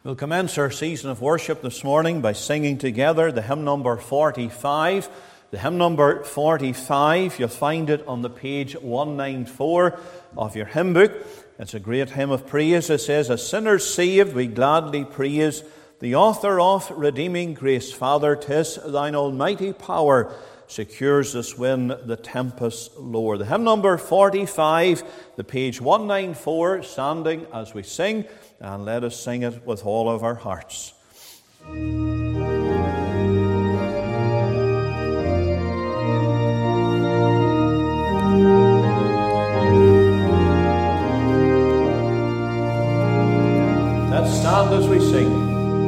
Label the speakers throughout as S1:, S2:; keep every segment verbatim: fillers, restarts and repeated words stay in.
S1: We'll commence our season of worship this morning by singing together the hymn number forty-five. The hymn number forty-five, you'll find it on the page one ninety-four of your hymn book. It's a great hymn of praise. It says, "As sinners saved, we gladly praise the author of redeeming grace. Father, 'tis thine almighty power secures us when the tempests lower." The hymn number forty-five, the page one ninety-four, standing as we sing, and let us sing it with all of our hearts. Let's stand as we sing.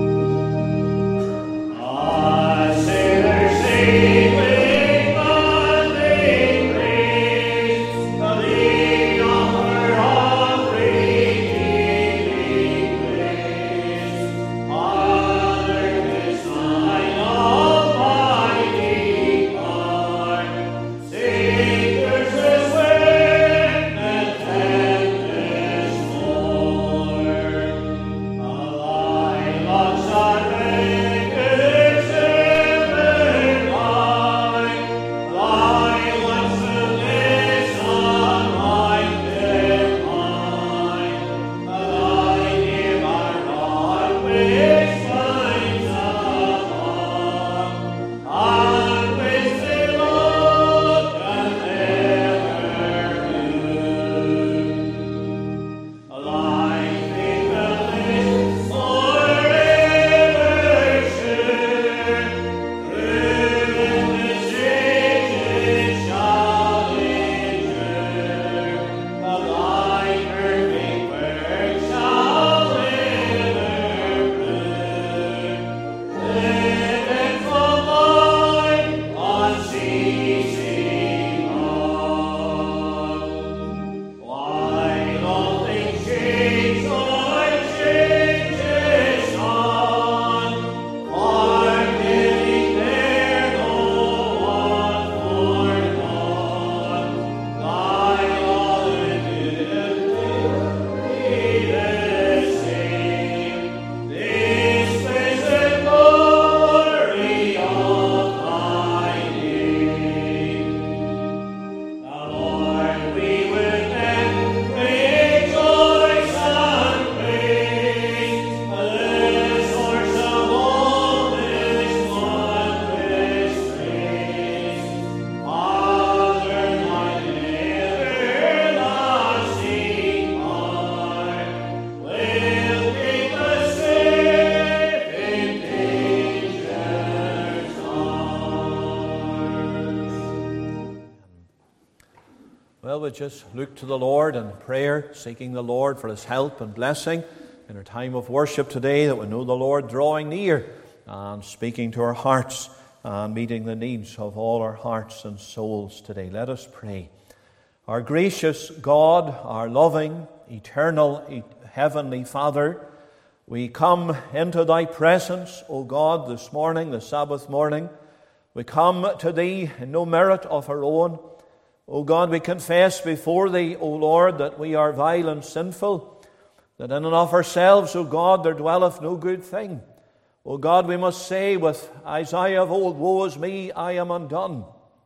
S1: Just look to the Lord in prayer, seeking the Lord for His help and blessing in our time of worship today, that we know the Lord drawing near and speaking to our hearts and meeting the needs of all our hearts and souls today. Let us pray. Our gracious God, our loving, eternal, heavenly Father, we come into Thy presence, O God, this morning, the Sabbath morning. We come to Thee in no merit of our own. O God, we confess before Thee, O Lord, that we are vile and sinful, that in and of ourselves, O God, there dwelleth no good thing. O God, we must say with Isaiah of old, "Woe is me, I am undone.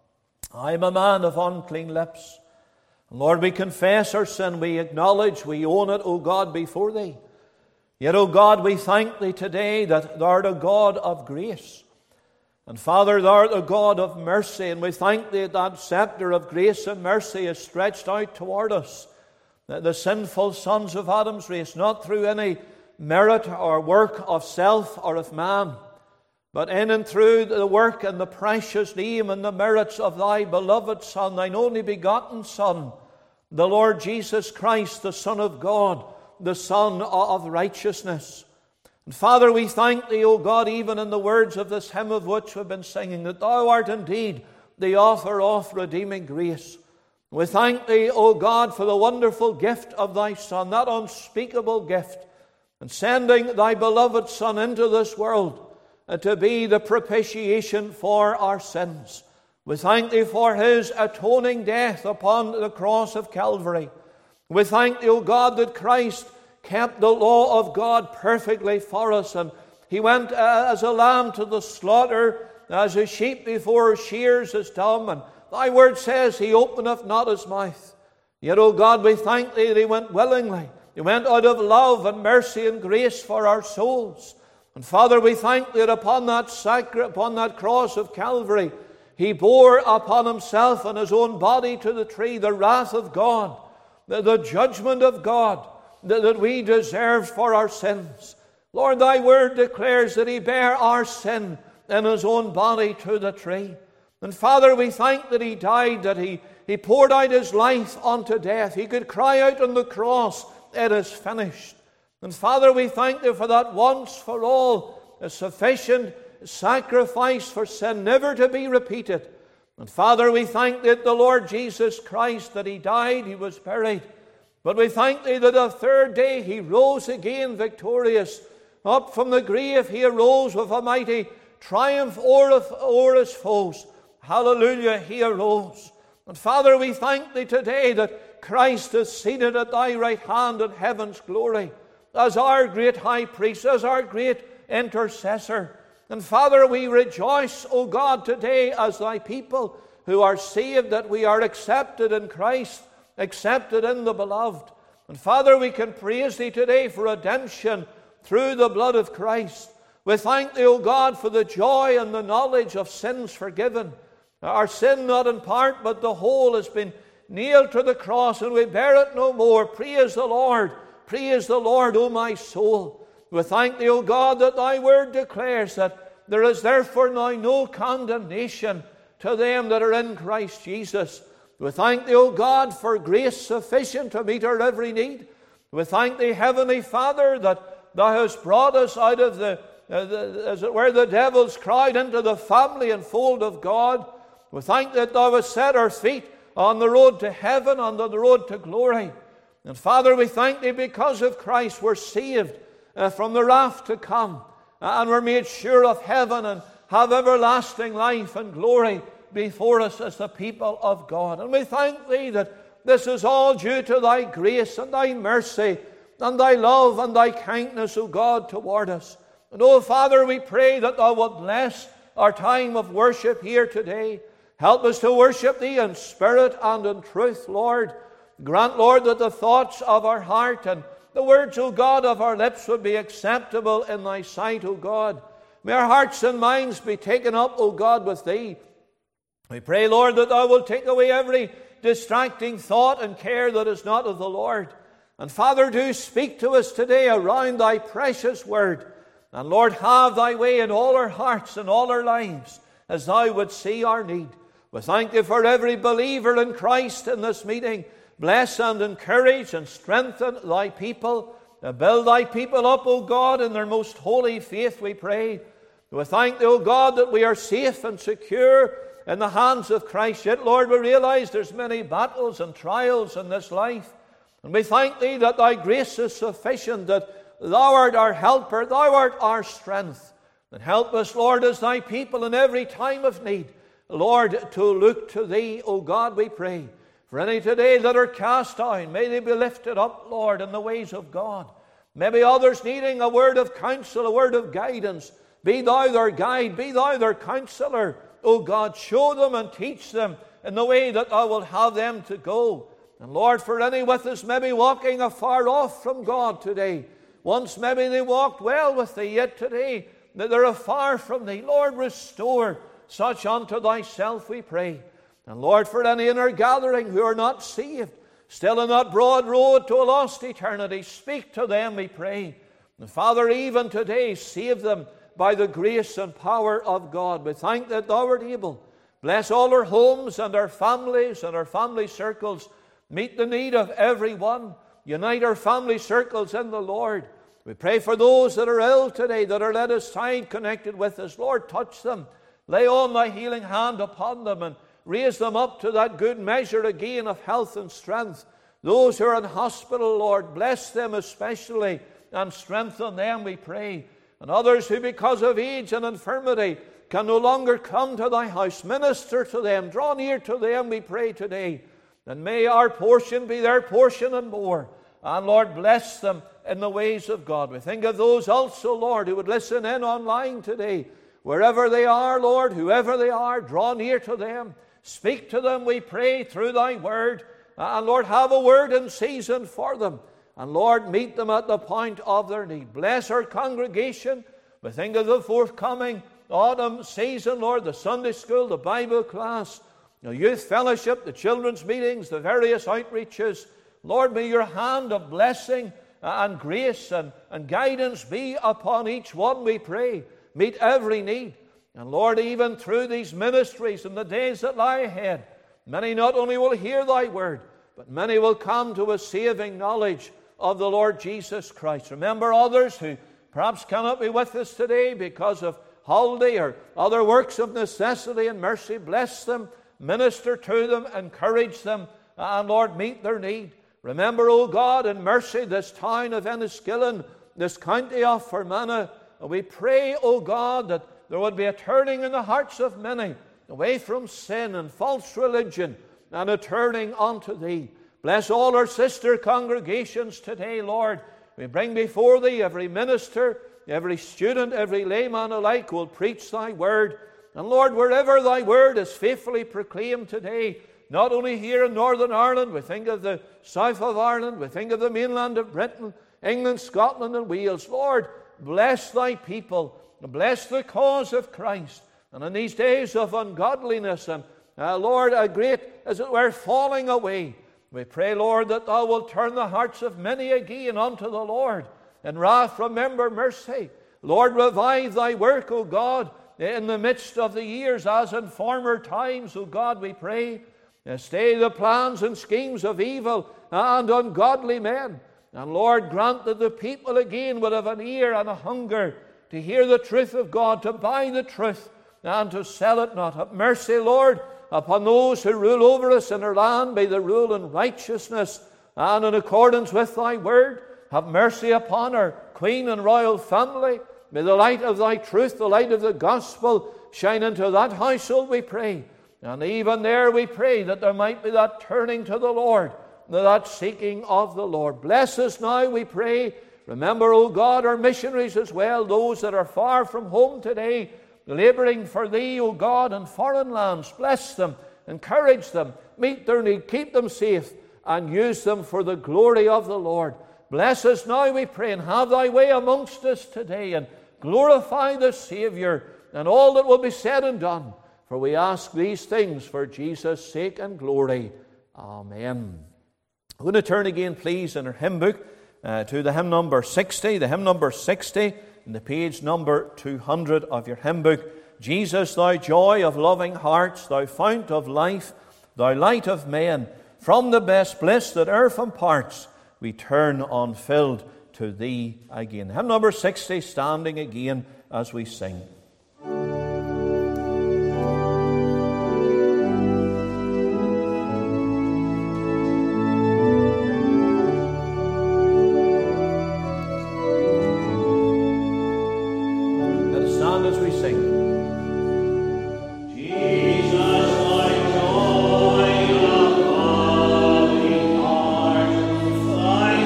S1: I am a man of unclean lips." And Lord, we confess our sin, we acknowledge, we own it, O God, before Thee. Yet, O God, we thank Thee today that Thou art a God of grace. And Father, Thou art a God of mercy, and we thank Thee that that scepter of grace and mercy is stretched out toward us, that the sinful sons of Adam's race, not through any merit or work of self or of man, but in and through the work and the precious name and the merits of Thy beloved Son, Thine only begotten Son, the Lord Jesus Christ, the Son of God, the Son of righteousness. And Father, we thank Thee, O God, even in the words of this hymn of which we've been singing, that Thou art indeed the author of redeeming grace. We thank Thee, O God, for the wonderful gift of Thy Son, that unspeakable gift, and sending Thy beloved Son into this world uh, to be the propitiation for our sins. We thank Thee for His atoning death upon the cross of Calvary. We thank Thee, O God, that Christ kept the law of God perfectly for us. And he went uh, as a lamb to the slaughter, as a sheep before her shears is dumb. And thy word says, he openeth not his mouth. Yet, O God, we thank thee that he went willingly. He went out of love and mercy and grace for our souls. And Father, we thank thee that upon that sacri- upon that cross of Calvary, he bore upon himself and his own body to the tree the wrath of God, the, the judgment of God that, that we deserved for our sins. Lord, thy word declares that he bare our sin in his own body to the tree. And Father, we thank that he died, that he, he poured out his life unto death. He could cry out on the cross, it is finished. And Father, we thank thee for that once for all, a sufficient sacrifice for sin, never to be repeated. And Father, we thank thee that the Lord Jesus Christ, that he died, he was buried. But we thank thee that the third day he rose again victorious. Up from the grave he arose with a mighty triumph o'er his foes. Hallelujah, he arose. And Father, we thank thee today that Christ is seated at thy right hand in heaven's glory, as our great high priest, as our great intercessor. And Father, we rejoice, O God, today as thy people who are saved, that we are accepted in Christ, accepted in the beloved. And Father, we can praise thee today for redemption through the blood of Christ. We thank thee, O God, for the joy and the knowledge of sins forgiven. Our sin not in part, but the whole has been nailed to the cross, and we bear it no more. Praise the Lord. Praise the Lord, O my soul. We thank thee, O God, that thy word declares that there is therefore now no condemnation to them that are in Christ Jesus. We thank thee, O God, for grace sufficient to meet our every need. We thank thee, Heavenly Father, that thou hast brought us out of the, uh, the as it were, the devil's crowd into the family and fold of God. We thank that thou hast set our feet on the road to heaven, on the road to glory. And Father, we thank thee because of Christ we're saved uh, from the wrath to come, uh, and we're made sure of heaven and have everlasting life and glory before us as the people of God. And we thank thee that this is all due to thy grace and thy mercy and thy love and thy kindness, O God, toward us. And, O Father, we pray that thou wilt bless our time of worship here today. Help us to worship thee in spirit and in truth, Lord. Grant, Lord, that the thoughts of our heart and the words, O God, of our lips would be acceptable in thy sight, O God. May our hearts and minds be taken up, O God, with thee. We pray, Lord, that thou wilt take away every distracting thought and care that is not of the Lord. And Father, do speak to us today around thy precious word. And Lord, have thy way in all our hearts and all our lives as thou would see our need. We thank thee for every believer in Christ in this meeting. Bless and encourage and strengthen thy people. Build thy people up, O God, in their most holy faith, we pray. We thank thee, O God, that we are safe and secure in the hands of Christ. Yet, Lord, we realize there's many battles and trials in this life. And we thank thee that thy grace is sufficient, that thou art our helper, thou art our strength. And help us, Lord, as thy people in every time of need, Lord, to look to thee, O God, we pray. For any today that are cast down, may they be lifted up, Lord, in the ways of God. Maybe others needing a word of counsel, a word of guidance. Be thou their guide, be thou their counselor. O God, show them and teach them in the way that thou wilt have them to go. And Lord, for any with us maybe walking afar off from God today, once maybe they walked well with thee, yet today that they're afar from thee, Lord, restore such unto thyself, we pray. And Lord, for any in our gathering who are not saved, still in that broad road to a lost eternity, speak to them, we pray. And Father, even today, save them by the grace and power of God. We thank that thou art able. Bless all our homes and our families and our family circles. Meet the need of every one. Unite our family circles in the Lord. We pray for those that are ill today, that are led aside, connected with us. Lord, touch them. Lay on thy healing hand upon them and raise them up to that good measure again of health and strength. Those who are in hospital, Lord, bless them especially and strengthen them, we pray. And others who because of age and infirmity can no longer come to thy house, minister to them, draw near to them, we pray today. And may our portion be their portion and more. And Lord, bless them in the ways of God. We think of those also, Lord, who would listen in online today. Wherever they are, Lord, whoever they are, draw near to them. Speak to them, we pray, through thy word. And Lord, have a word in season for them. And Lord, meet them at the point of their need. Bless our congregation. We think of the forthcoming autumn season, Lord, the Sunday school, the Bible class, the youth fellowship, the children's meetings, the various outreaches. Lord, may your hand of blessing and grace and, and guidance be upon each one, we pray. Meet every need. And Lord, even through these ministries in the days that lie ahead, many not only will hear thy word, but many will come to a saving knowledge of the Lord Jesus Christ. Remember others who perhaps cannot be with us today because of holiday or other works of necessity and mercy. Bless them, minister to them, encourage them, and Lord, meet their need. Remember, O God, in mercy, this town of Enniskillen, this county of Fermanagh. And we pray, O God, that there would be a turning in the hearts of many away from sin and false religion, and a turning unto thee. Bless all our sister congregations today, Lord. We bring before thee every minister, every student, every layman alike who will preach thy word. And Lord, wherever thy word is faithfully proclaimed today, not only here in Northern Ireland, we think of the south of Ireland, we think of the mainland of Britain, England, Scotland, and Wales. Lord, bless thy people, and bless the cause of Christ. And in these days of ungodliness and, uh, Lord, a great, as it were, falling away, we pray, Lord, that thou wilt turn the hearts of many again unto the Lord. In wrath, remember mercy. Lord, revive thy work, O God, in the midst of the years, as in former times, O God, we pray. Stay the plans and schemes of evil and ungodly men. And Lord, grant that the people again would have an ear and a hunger to hear the truth of God, to buy the truth, and to sell it not. Have mercy, Lord, upon those who rule over us in our land. May they rule in righteousness and in accordance with thy word. Have mercy upon our queen and royal family. May the light of thy truth, the light of the gospel, shine into that household, we pray. And even there we pray that there might be that turning to the Lord, that seeking of the Lord. Bless us now, we pray. Remember, O God, our missionaries as well, those that are far from home today, laboring for thee, O God, in foreign lands. Bless them, encourage them, meet their need, keep them safe, and use them for the glory of the Lord. Bless us now, we pray, and have thy way amongst us today, and glorify the Savior, and all that will be said and done. For we ask these things for Jesus' sake and glory. Amen. I'm going to turn again, please, in our hymn book uh, to the hymn number sixty, the hymn number sixty, in the page number two hundred of your hymn book. Jesus, thou joy of loving hearts, thou fount of life, thou light of men, from the best bliss that earth imparts, we turn unfilled to thee again. Hymn number sixty, standing again as we sing.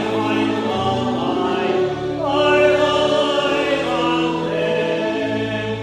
S2: Amen.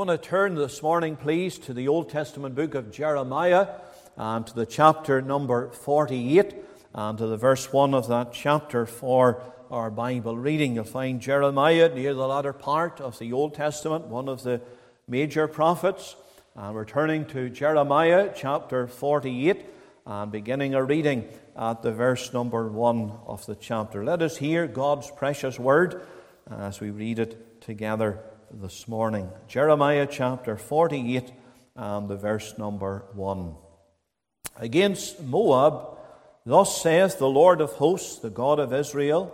S1: want to turn this morning, please, to the Old Testament book of Jeremiah, and to the chapter number forty-eight, and to the verse one of that chapter for our Bible reading. You'll find Jeremiah near the latter part of the Old Testament, one of the major prophets. And we're turning to Jeremiah chapter forty-eight, and beginning a reading at the verse number one of the chapter. Let us hear God's precious word as we read it together this morning. Jeremiah chapter forty-eight and the verse number one. Against Moab, thus saith the Lord of hosts, the God of Israel,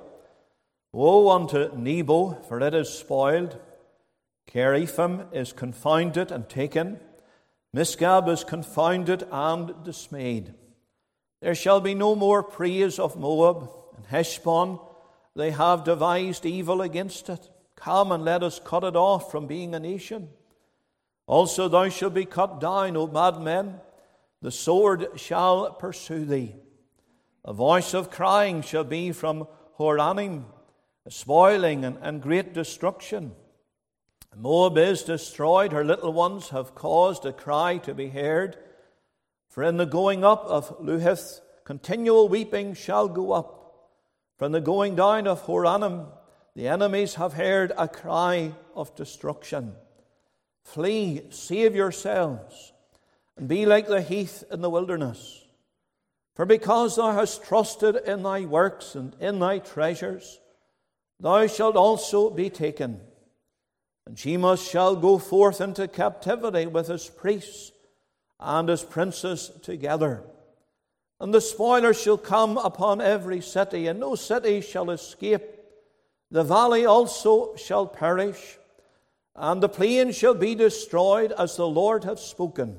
S1: Woe unto Nebo, for it is spoiled. Ker-Ephim is confounded and taken. Misgab is confounded and dismayed. There shall be no more praise of Moab. And Heshbon, they have devised evil against it. Come and let us cut it off from being a nation. Also thou shalt be cut down, O madmen. The sword shall pursue thee. A voice of crying shall be from Horonaim, a spoiling and, and great destruction. Moab is destroyed, her little ones have caused a cry to be heard. For in the going up of Luhith, continual weeping shall go up. From the going down of Horonaim, the enemies have heard a cry of destruction. Flee, save yourselves, and be like the heath in the wilderness. For because thou hast trusted in thy works and in thy treasures, thou shalt also be taken. And Shemus shall go forth into captivity with his priests and his princes together. And the spoiler shall come upon every city, and no city shall escape. The valley also shall perish, and the plain shall be destroyed, as the Lord hath spoken.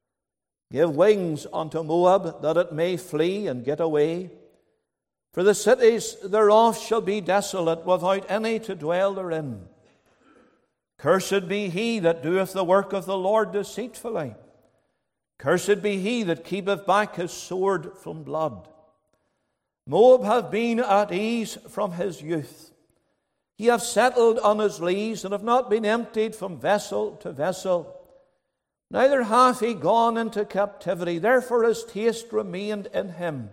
S1: Give wings unto Moab, that it may flee and get away. For the cities thereof shall be desolate, without any to dwell therein. Cursed be he that doeth the work of the Lord deceitfully. Cursed be he that keepeth back his sword from blood. Moab hath been at ease from his youth. He hath settled on his lees, and have not been emptied from vessel to vessel. Neither hath he gone into captivity, therefore his taste remained in him,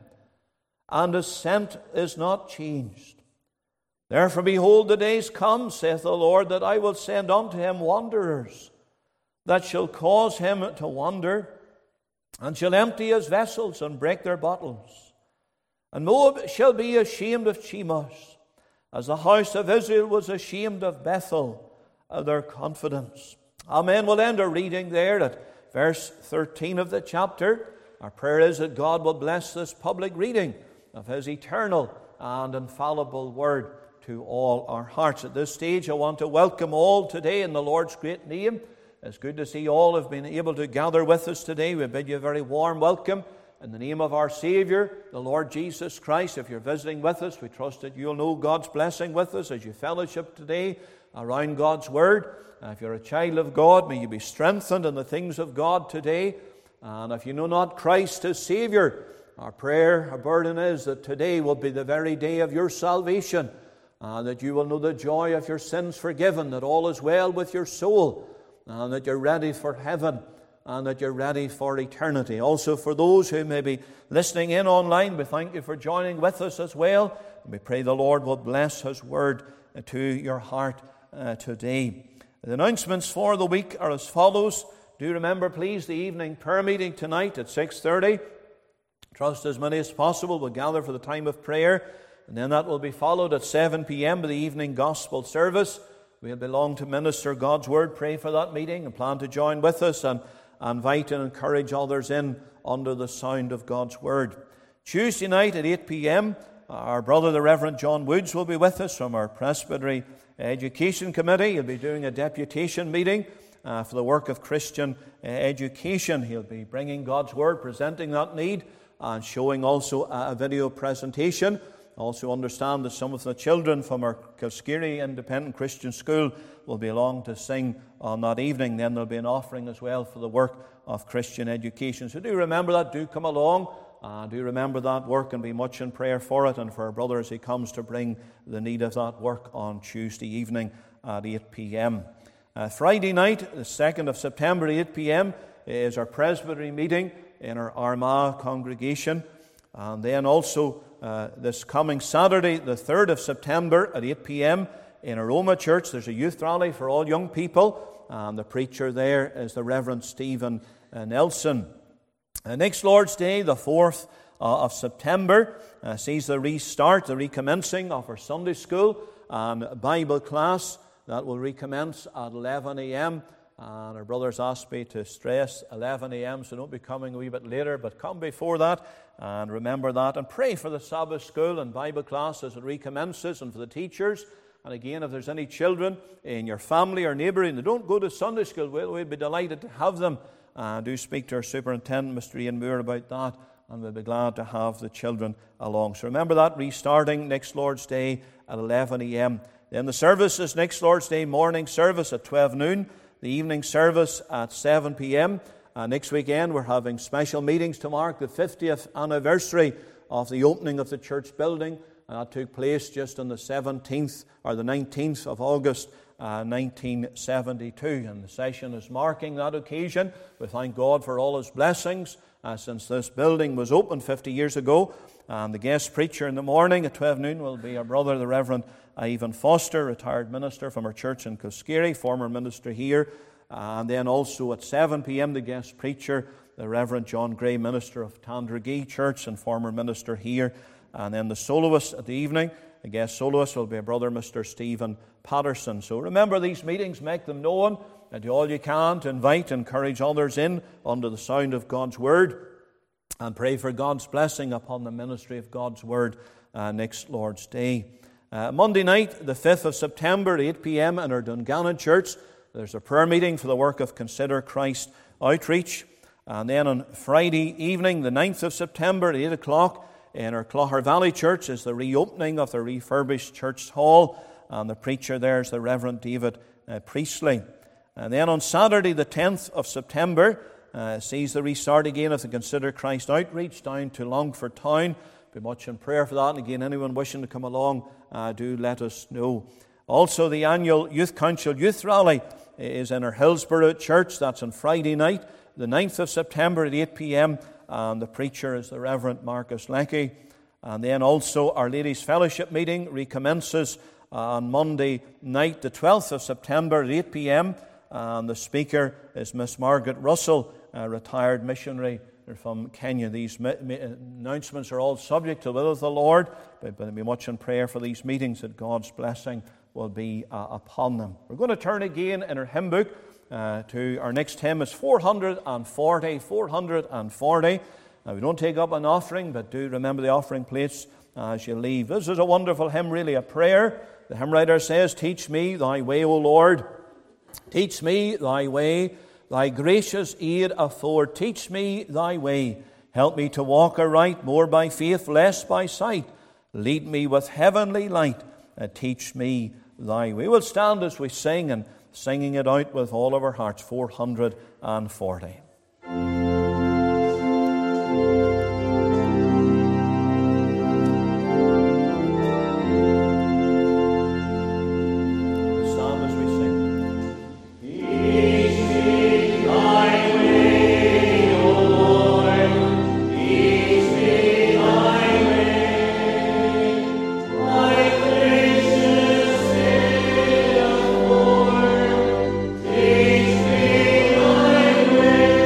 S1: and his scent is not changed. Therefore, behold, the days come, saith the Lord, that I will send unto him wanderers, that shall cause him to wander, and shall empty his vessels and break their bottles. And Moab shall be ashamed of Chemosh, as the house of Israel was ashamed of Bethel, of their confidence. Amen. We'll end our reading there at verse thirteen of the chapter. Our prayer is that God will bless this public reading of his eternal and infallible word to all our hearts. At this stage, I want to welcome all today in the Lord's great name. It's good to see all have been able to gather with us today. We bid you a very warm welcome in the name of our Savior, the Lord Jesus Christ. If you're visiting with us, we trust that you'll know God's blessing with us as you fellowship today around God's Word. Uh, if you're a child of God, may you be strengthened in the things of God today. And if you know not Christ as Savior, our prayer, our burden is that today will be the very day of your salvation, and that you will know the joy of your sins forgiven, that all is well with your soul, and that you're ready for heaven, and that you're ready for eternity. Also, for those who may be listening in online, we thank you for joining with us as well. And we pray the Lord will bless his word to your heart uh, today. The announcements for the week are as follows. Do remember, please, the evening prayer meeting tonight at six thirty. Trust as many as possible will gather for the time of prayer. And then that will be followed at seven p.m. by the evening gospel service. We'll be long to minister God's word. Pray for that meeting and plan to join with us and invite and encourage others in under the sound of God's word. Tuesday night at eight p.m., our brother, the Reverend John Woods, will be with us from our Presbytery Education Committee. He'll be doing a deputation meeting uh, for the work of Christian uh, education. He'll be bringing God's word, presenting that need, and showing also a video presentation. Also understand that some of the children from our Kilskeary Independent Christian School will be along to sing on that evening. Then there'll be an offering as well for the work of Christian education. So do remember that. Do come along. Uh, do remember that work and be much in prayer for it and for our brother as he comes to bring the need of that work on Tuesday evening at eight p.m. Uh, Friday night, the second of September, eight p.m., is our presbytery meeting in our Armagh congregation. And then also uh, this coming Saturday, the third of September at eight p.m. in Aroma Church, there's a youth rally for all young people. And the preacher there is the Reverend Stephen uh, Nelson. Uh, next Lord's Day, the fourth uh, of September, uh, sees the restart, the recommencing of our Sunday school and Bible class. That will recommence at eleven a.m. And our brothers asked me to stress eleven a.m. so don't be coming a wee bit later, but come before that and remember that. And pray for the Sabbath school and Bible class as it recommences and for the teachers. And again, if there's any children in your family or neighbouring that don't go to Sunday school, we'll, we'll be delighted to have them. Uh, do speak to our superintendent, Mister Ian Moore, about that, and we'll be glad to have the children along. So remember that, restarting next Lord's Day at eleven a.m. Then the services, next Lord's Day morning service at twelve noon, the evening service at seven p.m. Uh, next weekend we're having special meetings to mark the fiftieth anniversary of the opening of the church building. And that took place just on the seventeenth or the nineteenth of August, uh, nineteen seventy-two. And the session is marking that occasion. We thank God for all His blessings uh, since this building was opened fifty years ago. And the guest preacher in the morning at twelve noon will be our brother, the Reverend Ivan Foster, retired minister from our church in Coskerry, former minister here. And then also at seven p.m. the guest preacher, the Reverend John Gray, minister of Tandragee Church and former minister here. And then the soloist at the evening, the guest soloist will be our brother, Mister Stephen Patterson. So remember these meetings, make them known, and do all you can to invite, encourage others in under the sound of God's Word, and pray for God's blessing upon the ministry of God's Word uh, next Lord's Day. Uh, Monday night, the fifth of September, eight p.m. in our Dungannon Church, there's a prayer meeting for the work of Consider Christ Outreach. And then on Friday evening, the ninth of September, at eight o'clock, in our Clogher Valley Church is the reopening of the refurbished church hall, and the preacher there is the Reverend David uh, Priestley. And then on Saturday, the tenth of September, uh, sees the restart again of the Consider Christ Outreach down to Longford Town. Be much in prayer for that. And again, anyone wishing to come along, uh, do let us know. Also, the annual Youth Council Youth Rally is in our Hillsborough Church. That's on Friday night, the ninth of September at eight p.m. And the preacher is the Reverend Marcus Leckie. And then also our Ladies' Fellowship meeting recommences on Monday night, the twelfth of September at eight p.m. And the speaker is Miss Margaret Russell, a retired missionary from Kenya. These announcements are all subject to the will of the Lord, but be much in prayer for these meetings that God's blessing will be uh, upon them. We're going to turn again in our hymn book uh, to our next hymn. Is four hundred forty. four hundred forty. Now, we don't take up an offering, but do remember the offering plates as you leave. This is a wonderful hymn, really, a prayer. The hymn writer says, "Teach me thy way, O Lord. Teach me thy way. Thy gracious aid afford. Teach me thy way. Help me to walk aright, more by faith, less by sight. Lead me with heavenly light. And teach me thy way." We'll stand as we sing, and singing it out with all of our hearts. four hundred forty.
S2: Teach me thy way.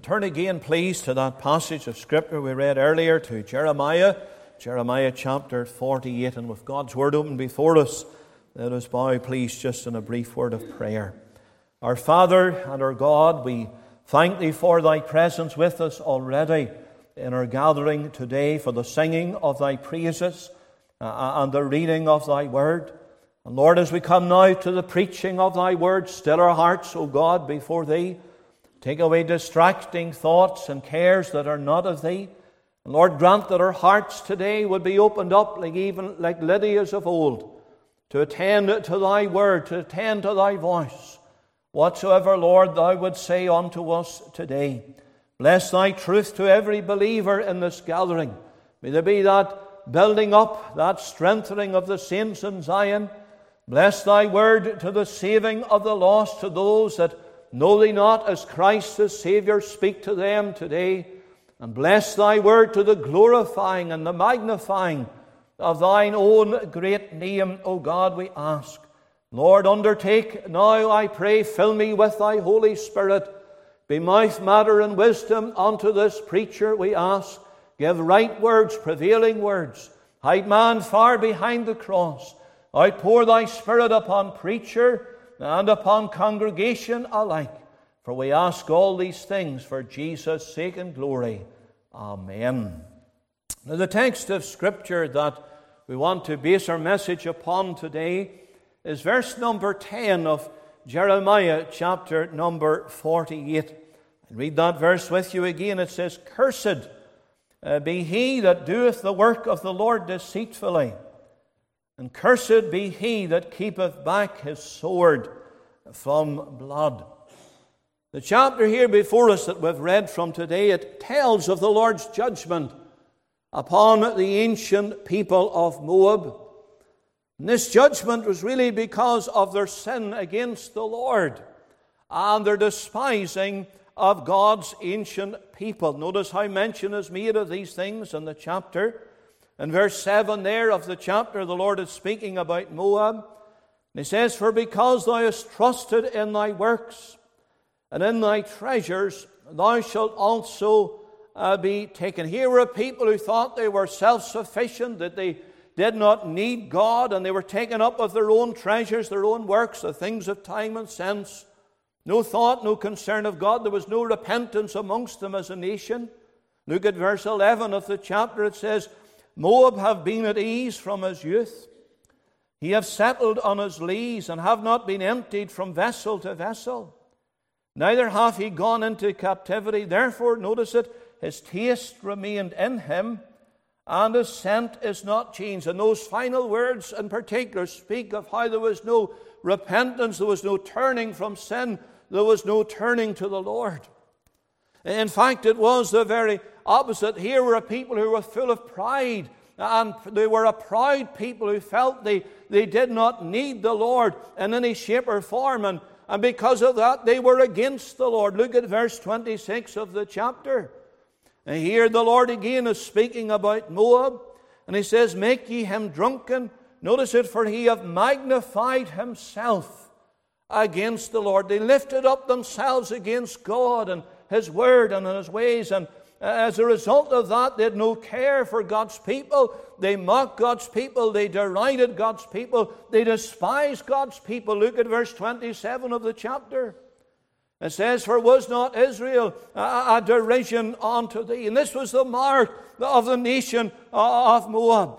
S1: Turn again, please, to that passage of Scripture we read earlier, to Jeremiah, Jeremiah chapter forty-eight. And with God's Word open before us, let us bow, please, just in a brief word of prayer. Our Father and our God, we thank Thee for Thy presence with us already in our gathering today, for the singing of Thy praises uh, and the reading of Thy Word. And Lord, as we come now to the preaching of Thy Word, still our hearts, O God, before Thee. Take away distracting thoughts and cares that are not of Thee. And Lord, grant that our hearts today would be opened up, like even like Lydia's of old, to attend to Thy Word, to attend to Thy voice. Whatsoever, Lord, Thou would say unto us today. Bless Thy truth to every believer in this gathering. May there be that building up, that strengthening of the saints in Zion. Bless Thy Word to the saving of the lost, to those that know Thee not as Christ the Saviour. Speak to them today. And bless Thy Word to the glorifying and the magnifying of Thine own great name, O God, we ask. Lord, undertake now, I pray, fill me with Thy Holy Spirit. Be mouth, matter, and wisdom unto this preacher, we ask. Give right words, prevailing words. Hide man far behind the cross. Outpour Thy Spirit upon preacher and upon congregation alike. For we ask all these things for Jesus' sake and glory. Amen. Now, the text of Scripture that we want to base our message upon today is verse number ten of Jeremiah chapter number forty-eight. I read that verse with you again. It says, Cursed uh, be he that doeth the work of the Lord deceitfully, and cursed be he that keepeth back his sword from blood. The chapter here before us that we've read from today, it tells of the Lord's judgment upon the ancient people of Moab. And this judgment was really because of their sin against the Lord and their despising of God's ancient people. Notice how mention is made of these things in the chapter. In verse seven there of the chapter, the Lord is speaking about Moab. And He says, For because thou hast trusted in thy works and in thy treasures, thou shalt also uh, be taken. Here were people who thought they were self-sufficient, that they did not need God, and they were taken up of their own treasures, their own works, the things of time and sense. No thought, no concern of God. There was no repentance amongst them as a nation. Look at verse eleven of the chapter. It says, Moab have been at ease from his youth. He have settled on his lees, and have not been emptied from vessel to vessel. Neither hath he gone into captivity. Therefore, notice it, his taste remained in him, and his scent is not changed. And those final words in particular speak of how there was no repentance, there was no turning from sin, there was no turning to the Lord. In fact, it was the very opposite. Here were a people who were full of pride, and they were a proud people who felt they, they did not need the Lord in any shape or form, and, and because of that they were against the Lord. Look at verse twenty-six of the chapter. And here the Lord again is speaking about Moab, and He says, Make ye him drunken. Notice it, for he hath magnified himself against the Lord. They lifted up themselves against God and His Word and His ways, and as a result of that, they had no care for God's people. They mocked God's people. They derided God's people. They despised God's people. Look at verse twenty-seven of the chapter. It says, For was not Israel a, a derision unto thee? And this was the mark of the nation of Moab.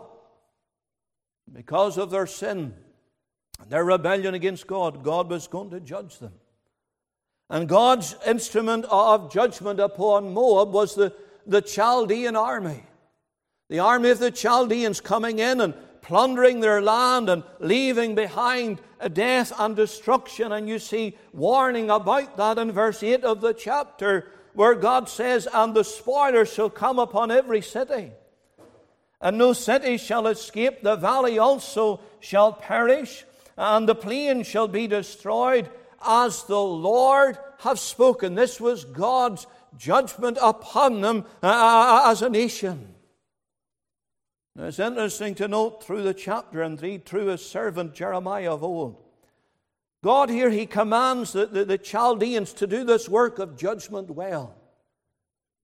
S1: Because of their sin and their rebellion against God, God was going to judge them. And God's instrument of judgment upon Moab was the, the Chaldean army. The army of the Chaldeans coming in and plundering their land and leaving behind a death and destruction. And you see warning about that in verse eight of the chapter, where God says, And the spoiler shall come upon every city, and no city shall escape. The valley also shall perish, and the plain shall be destroyed, as the Lord hath spoken. This was God's judgment upon them uh, as a nation. Now, it's interesting to note through the chapter and read through His servant Jeremiah of old. God here, He commands the, the, the Chaldeans to do this work of judgment well.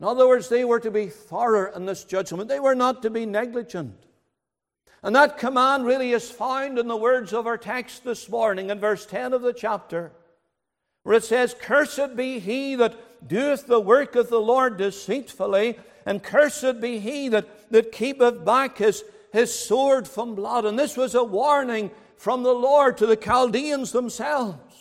S1: In other words, they were to be thorough in this judgment. They were not to be negligent. And that command really is found in the words of our text this morning in verse ten of the chapter, where it says, "Cursed be he that doeth the work of the Lord deceitfully, and cursed be he that, that keepeth back his, his sword from blood." And this was a warning from the Lord to the Chaldeans themselves.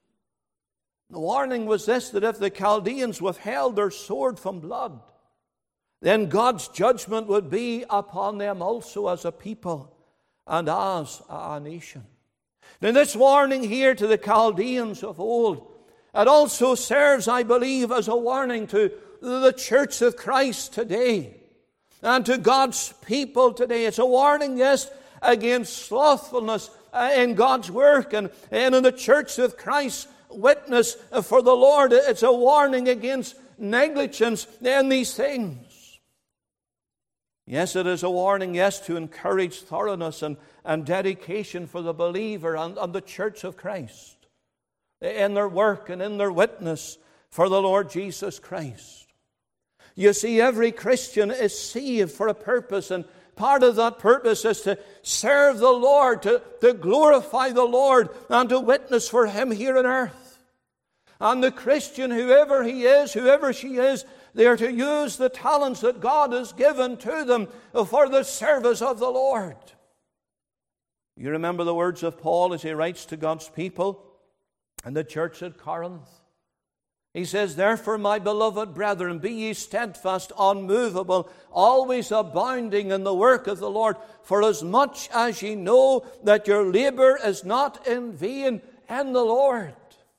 S1: The warning was this, that if the Chaldeans withheld their sword from blood, then God's judgment would be upon them also as a people and as a nation. Now this warning here to the Chaldeans of old, it also serves, I believe, as a warning to the church of Christ today and to God's people today. It's a warning, yes, against slothfulness in God's work and, and in the church of Christ's witness for the Lord. It's a warning against negligence in these things. Yes, it is a warning, yes, to encourage thoroughness and, and dedication for the believer and, and the church of Christ in their work and in their witness for the Lord Jesus Christ. You see, every Christian is saved for a purpose, and part of that purpose is to serve the Lord, to, to glorify the Lord, and to witness for Him here on earth. And the Christian, whoever he is, whoever she is, they are to use the talents that God has given to them for the service of the Lord. You remember the words of Paul as he writes to God's people in the church at Corinth. He says, "Therefore, my beloved brethren, be ye steadfast, unmovable, always abounding in the work of the Lord, for as much as ye know that your labor is not in vain in the Lord."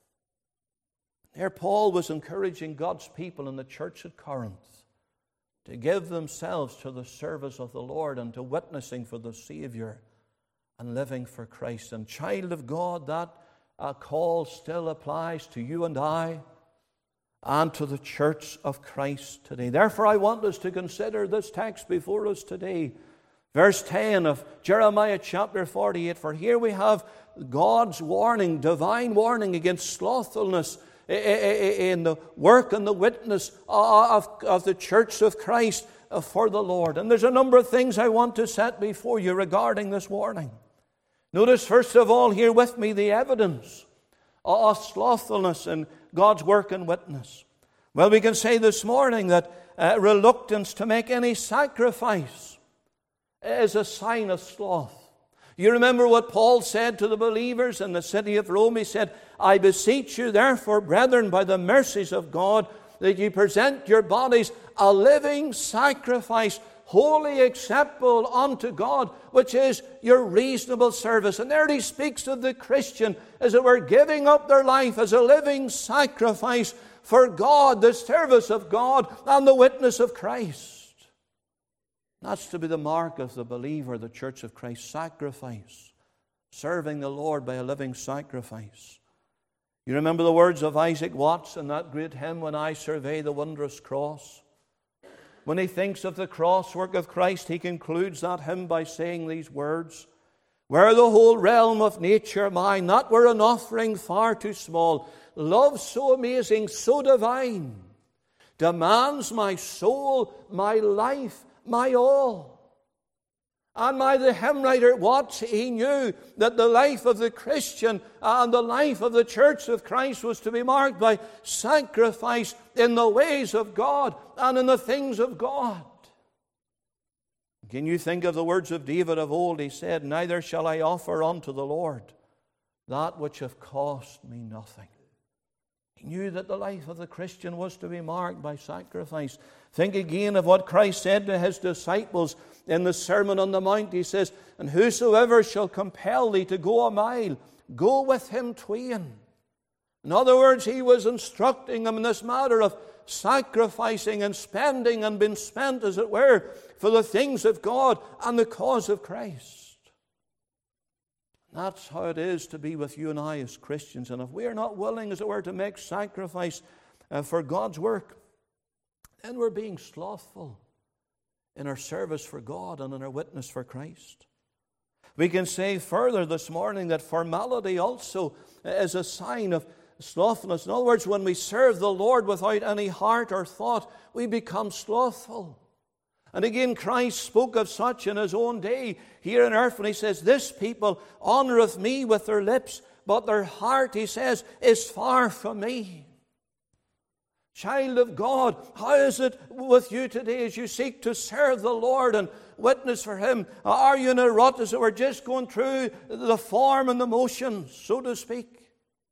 S1: There Paul was encouraging God's people in the church at Corinth to give themselves to the service of the Lord and to witnessing for the Savior and living for Christ. And child of God, that uh, call still applies to you and I and to the church of Christ today. Therefore, I want us to consider this text before us today. Verse ten of Jeremiah chapter forty-eight. "For here we have God's warning, divine warning against slothfulness in the work and the witness of, of the church of Christ for the Lord." And there's a number of things I want to set before you regarding this warning. Notice first of all here with me the evidence of slothfulness in God's work and witness. Well, we can say this morning that uh, reluctance to make any sacrifice is a sign of sloth. You remember what Paul said to the believers in the city of Rome. He said, "I beseech you therefore, brethren, by the mercies of God, that ye present your bodies a living sacrifice, wholly acceptable unto God, which is your reasonable service." And there he speaks of the Christian as it were giving up their life as a living sacrifice for God, the service of God and the witness of Christ. That's to be the mark of the believer, the church of Christ. Sacrifice. Serving the Lord by a living sacrifice. You remember the words of Isaac Watts in that great hymn, "When I Survey the Wondrous Cross." When he thinks of the cross work of Christ, he concludes that hymn by saying these words, "Were the whole realm of nature mine, that were an offering far too small. Love so amazing, so divine, demands my soul, my life, my all." And by the hymn writer Watts, he knew that the life of the Christian and the life of the church of Christ was to be marked by sacrifice in the ways of God and in the things of God. Can you think of the words of David of old? He said, "Neither shall I offer unto the Lord that which hath cost me nothing." He knew that the life of the Christian was to be marked by sacrifice. Think again of what Christ said to his disciples in the Sermon on the Mount. He says, "And whosoever shall compel thee to go a mile, go with him twain." In other words, he was instructing them in this matter of sacrificing and spending and being spent, as it were, for the things of God and the cause of Christ. That's how it is to be with you and I as Christians. And if we are not willing, as it were, to make sacrifice uh, for God's work, then we're being slothful in our service for God and in our witness for Christ. We can say further this morning that formality also is a sign of, slothfulness. In other words, when we serve the Lord without any heart or thought, we become slothful. And again, Christ spoke of such in his own day here on earth when he says, "This people honoureth me with their lips, but their heart," he says, "is far from me." Child of God, how is it with you today as you seek to serve the Lord and witness for Him? Are you in a rut as it were, just going through the form and the motions, so to speak?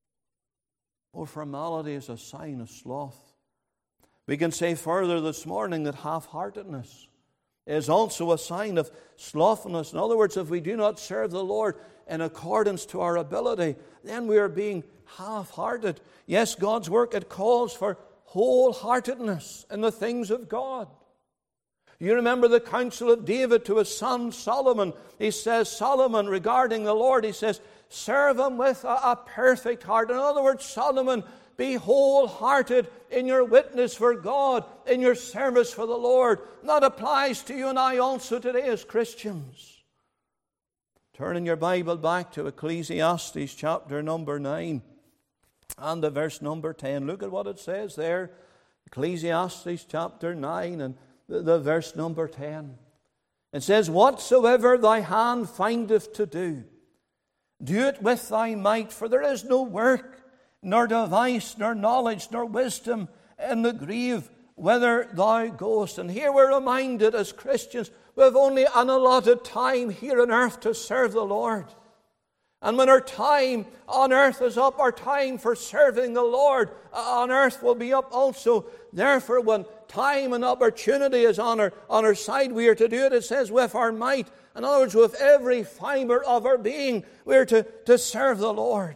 S1: Or formality is a sign of sloth. We can say further this morning that half-heartedness is also a sign of slothfulness. In other words, if we do not serve the Lord in accordance to our ability, then we are being half-hearted. Yes, God's work, it calls for wholeheartedness in the things of God. You remember the counsel of David to his son Solomon. He says, Solomon, regarding the Lord, he says, serve Him with a, a perfect heart. In other words, Solomon, be wholehearted in your witness for God, in your service for the Lord. And that applies to you and I also today as Christians. Turn in your Bible back to Ecclesiastes chapter number nine and the verse number ten. Look at what it says there. Ecclesiastes chapter nine and the, the verse number ten. It says, whatsoever thy hand findeth to do, do it with thy might, for there is no work, nor device, nor knowledge, nor wisdom in the grave whither thou goest. And here we're reminded as Christians, we have only an allotted time here on earth to serve the Lord. And when our time on earth is up, our time for serving the Lord on earth will be up also. Therefore, when time and opportunity is on our, on our side, we are to do it, it says, with our might. In other words, with every fibre of our being, we are to, to serve the Lord.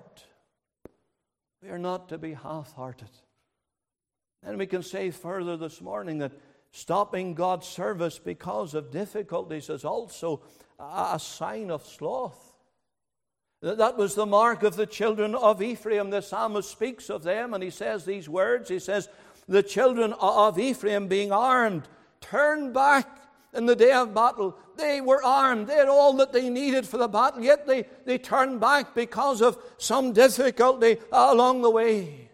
S1: We are not to be half-hearted. And we can say further this morning that stopping God's service because of difficulties is also a sign of sloth. That was the mark of the children of Ephraim. The psalmist speaks of them and he says these words. He says, the children of Ephraim being armed, turned back in the day of battle. They were armed. They had all that they needed for the battle. Yet they, they turned back because of some difficulty along the way.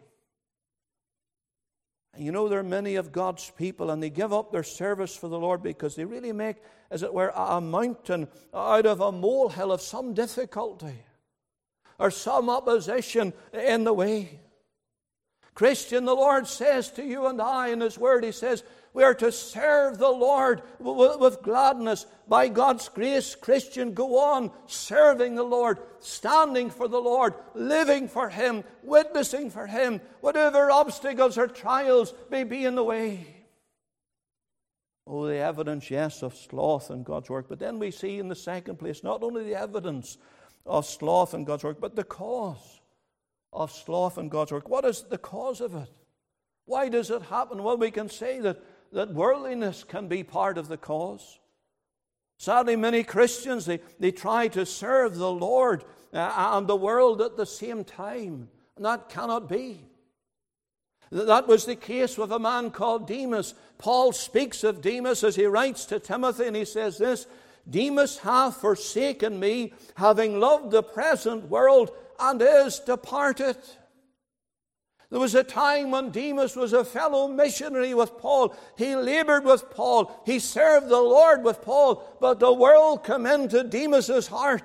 S1: And you know, there are many of God's people and they give up their service for the Lord because they really make, as it were, a mountain out of a molehill of some difficulty or some opposition in the way. Christian, the Lord says to you and I in His Word, He says, we are to serve the Lord with gladness. By God's grace, Christian, go on serving the Lord, standing for the Lord, living for Him, witnessing for Him, whatever obstacles or trials may be in the way. Oh, the evidence, yes, of sloth in God's work. But then we see in the second place, not only the evidence of sloth in God's work, but the cause of sloth in God's work. What is the cause of it? Why does it happen? Well, we can say that, that worldliness can be part of the cause. Sadly, many Christians, they, they try to serve the Lord uh, and the world at the same time. And that cannot be. That was the case with a man called Demas. Paul speaks of Demas as he writes to Timothy, and he says this, Demas hath forsaken me, having loved the present world, and is departed. There was a time when Demas was a fellow missionary with Paul. He labored with Paul. He served the Lord with Paul. But the world came into Demas's heart.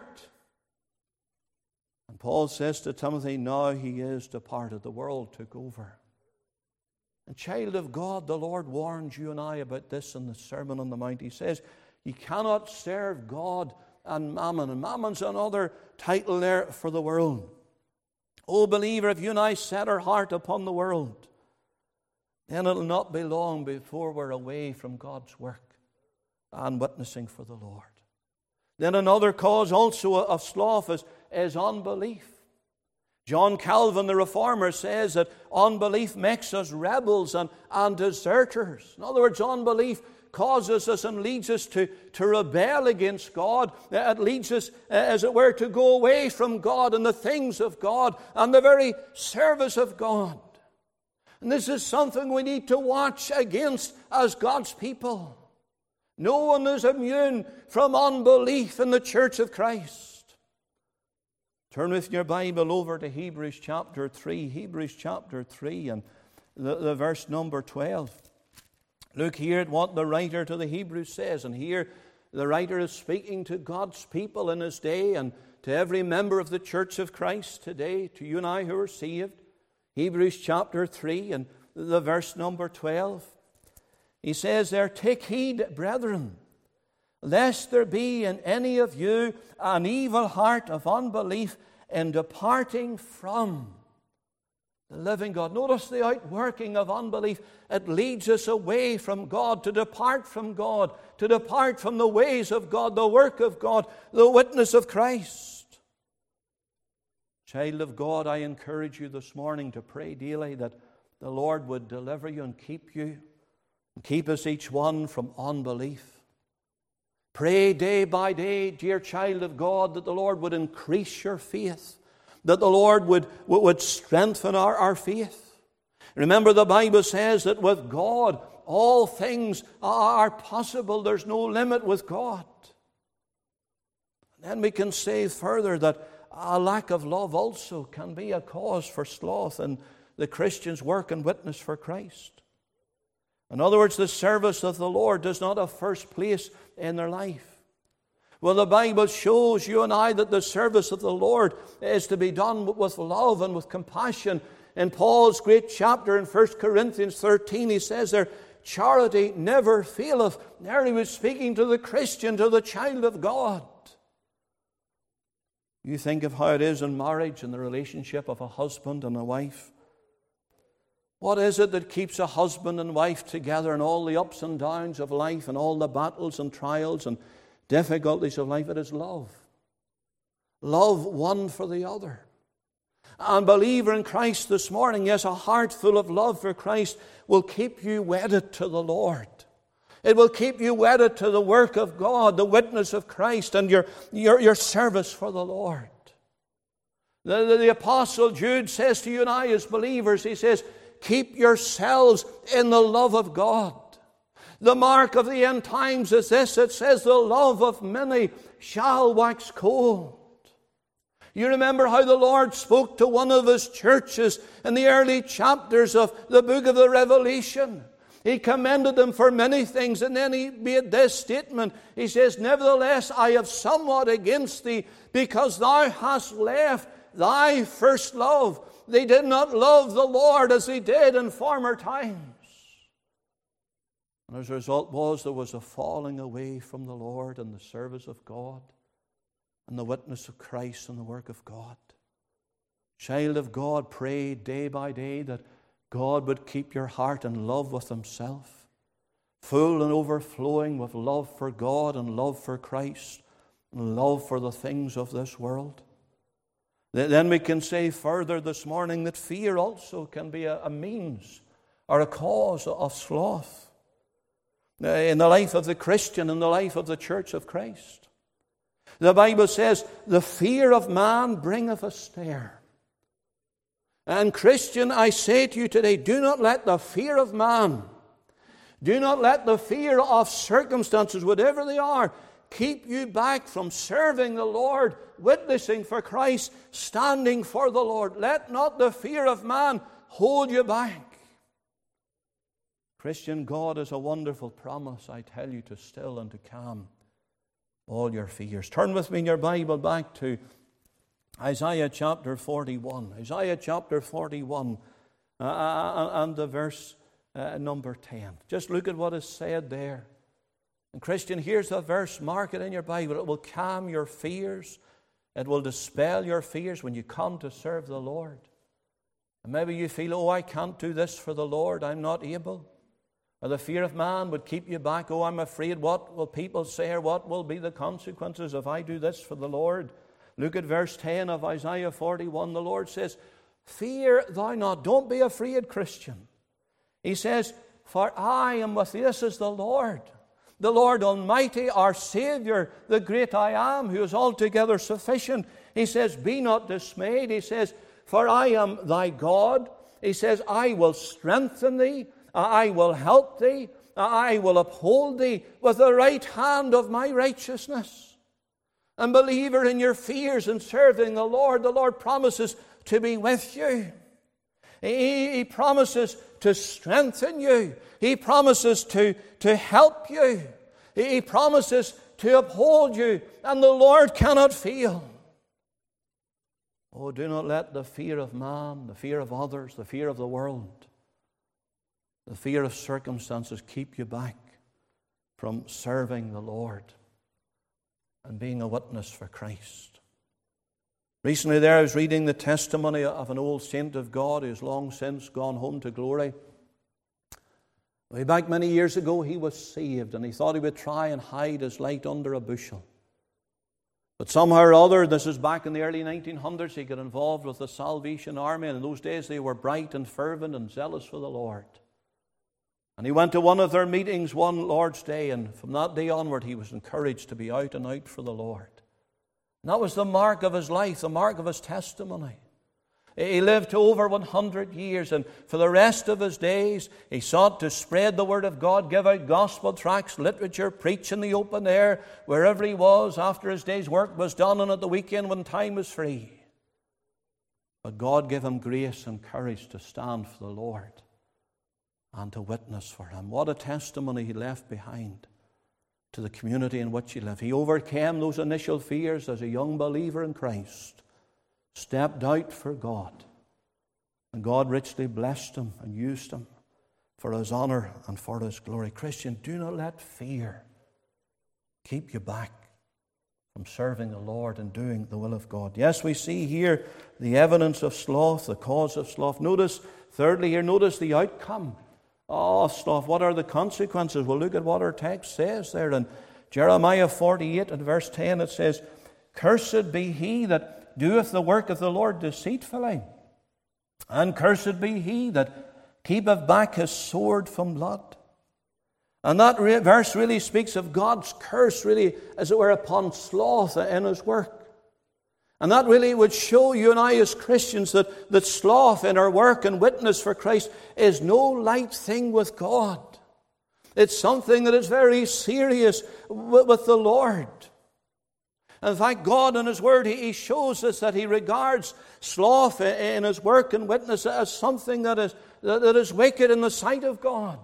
S1: And Paul says to Timothy, now he is departed. The world took over. And child of God, the Lord warns you and I about this in the Sermon on the Mount. He says, you cannot serve God and mammon. And mammon's another title there for the world. Oh, believer, if you and I set our heart upon the world, then it'll not be long before we're away from God's work and witnessing for the Lord. Then another cause also of sloth is, is unbelief. John Calvin, the Reformer, says that unbelief makes us rebels and, and deserters. In other words, unbelief causes us and leads us to, to rebel against God. It leads us, as it were, to go away from God and the things of God and the very service of God. And this is something we need to watch against as God's people. No one is immune from unbelief in the Church of Christ. Turn with your Bible over to Hebrews chapter three. Hebrews chapter three and the, the verse number twelve. Look here at what the writer to the Hebrews says. And here the writer is speaking to God's people in his day and to every member of the Church of Christ today, to you and I who are saved. Hebrews chapter three and the verse number twelve. He says there, "Take heed, brethren, lest there be in any of you an evil heart of unbelief in departing from the living God." Notice the outworking of unbelief. It leads us away from God, to depart from God, to depart from the ways of God, the work of God, the witness of Christ. Child of God, I encourage you this morning to pray daily that the Lord would deliver you and keep you, and keep us each one from unbelief. Pray day by day, dear child of God, that the Lord would increase your faith, that the Lord would, would strengthen our, our faith. Remember, the Bible says that with God, all things are possible. There's no limit with God. And then we can say further that a lack of love also can be a cause for sloth in the Christian's work and witness for Christ. In other words, the service of the Lord does not have first place in their life. Well, the Bible shows you and I that the service of the Lord is to be done with love and with compassion. In Paul's great chapter in First Corinthians thirteen, he says there, "Charity never faileth." There he was speaking to the Christian, to the child of God. You think of how it is in marriage and the relationship of a husband and a wife. What is it that keeps a husband and wife together in all the ups and downs of life and all the battles and trials and difficulties of life? It is love. Love one for the other. And believer in Christ this morning, yes, a heart full of love for Christ will keep you wedded to the Lord. It will keep you wedded to the work of God, the witness of Christ, and your, your, your service for the Lord. The, the, the Apostle Jude says to you and I as believers, he says, keep yourselves in the love of God. The mark of the end times is this. It says, the love of many shall wax cold. You remember how the Lord spoke to one of His churches in the early chapters of the book of the Revelation. He commended them for many things, and then He made this statement. He says, "Nevertheless, I have somewhat against thee, because thou hast left thy first love." They did not love the Lord as they did in former times. And as a result was, there was a falling away from the Lord and the service of God and the witness of Christ and the work of God. Child of God, pray day by day that God would keep your heart in love with Himself, full and overflowing with love for God and love for Christ and love for the things of this world. Then we can say further this morning that fear also can be a, a means or a cause of sloth in the life of the Christian, in the life of the church of Christ. The Bible says, "The fear of man bringeth a snare." And Christian, I say to you today, do not let the fear of man, do not let the fear of circumstances, whatever they are, keep you back from serving the Lord, witnessing for Christ, standing for the Lord. Let not the fear of man hold you back. Christian, God is a wonderful promise, I tell you, to still and to calm all your fears. Turn with me in your Bible back to Isaiah chapter forty-one. Isaiah chapter forty-one uh, and the verse uh, number ten. Just look at what is said there. And Christian, here's the verse. Mark it in your Bible. It will calm your fears. It will dispel your fears when you come to serve the Lord. And maybe you feel, oh, I can't do this for the Lord. I'm not able. Or the fear of man would keep you back. Oh, I'm afraid. What will people say, or what will be the consequences if I do this for the Lord? Look at verse ten of Isaiah forty-one. The Lord says, "Fear thou not." Don't be afraid, Christian. He says, "For I am with thee." This is the Lord. The Lord Almighty, our Savior, the great I Am, who is altogether sufficient. He says, "Be not dismayed." He says, "For I am thy God." He says, "I will strengthen thee. I will help thee. I will uphold thee with the right hand of my righteousness." And believer, in your fears and serving the Lord, the Lord promises to be with you. He, he promises to strengthen you. He promises to, to help you. He, he promises to uphold you. And the Lord cannot fail. Oh, do not let the fear of man, the fear of others, the fear of the world, the fear of circumstances keep you back from serving the Lord and being a witness for Christ. Recently there I was reading the testimony of an old saint of God who has long since gone home to glory. Way back many years ago he was saved and he thought he would try and hide his light under a bushel. But somehow or other, this is back in the early nineteen hundreds, he got involved with the Salvation Army, and in those days they were bright and fervent and zealous for the Lord. And he went to one of their meetings one Lord's Day, and from that day onward he was encouraged to be out and out for the Lord. And that was the mark of his life, the mark of his testimony. He lived to over one hundred years, and for the rest of his days he sought to spread the word of God, give out gospel tracts, literature, preach in the open air, wherever he was after his day's work was done and at the weekend when time was free. But God gave him grace and courage to stand for the Lord and to witness for him. What a testimony he left behind to the community in which he lived. He overcame those initial fears as a young believer in Christ, stepped out for God, and God richly blessed him and used him for his honor and for his glory. Christian, do not let fear keep you back from serving the Lord and doing the will of God. Yes, we see here the evidence of sloth, the cause of sloth. Notice, thirdly here, notice the outcome of sloth. What are the consequences? Well, look at what our text says there in Jeremiah forty-eight and verse ten. It says, "Cursed be he that doeth the work of the Lord deceitfully, and cursed be he that keepeth back his sword from blood." And that re- verse really speaks of God's curse, really, as it were, upon sloth in his work. And that really would show you and I as Christians that, that sloth in our work and witness for Christ is no light thing with God. It's something that is very serious with, with the Lord. In fact, God in His Word, He shows us that He regards sloth in His work and witness as something that is, that is wicked in the sight of God.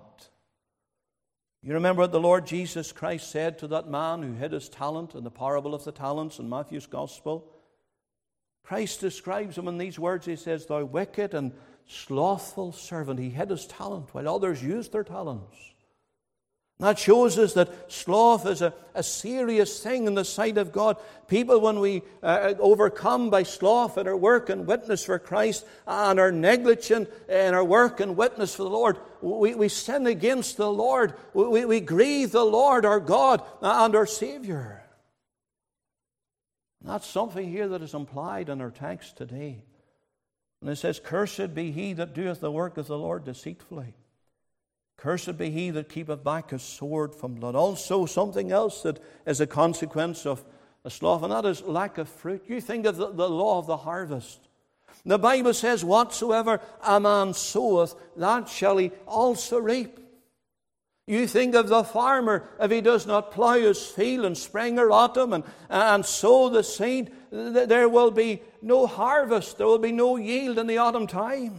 S1: You remember what the Lord Jesus Christ said to that man who hid his talent in the parable of the talents in Matthew's Gospel? Christ describes him in these words. He says, "Thou wicked and slothful servant." He hid his talent while others used their talents. That shows us that sloth is a, a serious thing in the sight of God. People, when we uh, overcome by sloth in our work and witness for Christ and are negligent in our work and witness for the Lord, we, we sin against the Lord. We, we grieve the Lord, our God, and our Savior. And that's something here that is implied in our text today. And it says, "Cursed be he that doeth the work of the Lord deceitfully. Cursed be he that keepeth back his sword from blood." Also, something else that is a consequence of a sloth, and that is lack of fruit. You think of the, the law of the harvest. The Bible says, "Whatsoever a man soweth, that shall he also reap." You think of the farmer, if he does not plough his field in spring or autumn and, and sow the seed, there will be no harvest, there will be no yield in the autumn time.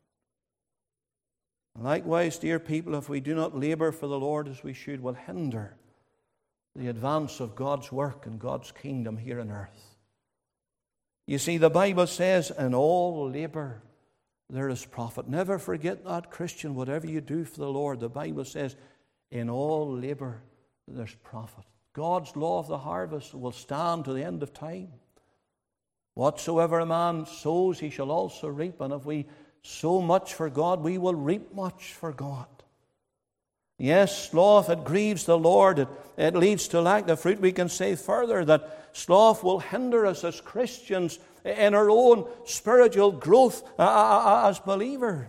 S1: Likewise, dear people, if we do not labor for the Lord as we should, will hinder the advance of God's work and God's kingdom here on earth. You see, the Bible says, "In all labor there is profit." Never forget that, Christian. Whatever you do for the Lord, the Bible says, in all labor there's profit. God's law of the harvest will stand to the end of time. Whatsoever a man sows, he shall also reap. And if we sow much for God, we will reap much for God. Yes, sloth, it grieves the Lord. It, it leads to lack of fruit. We can say further that sloth will hinder us as Christians in our own spiritual growth uh, as believers.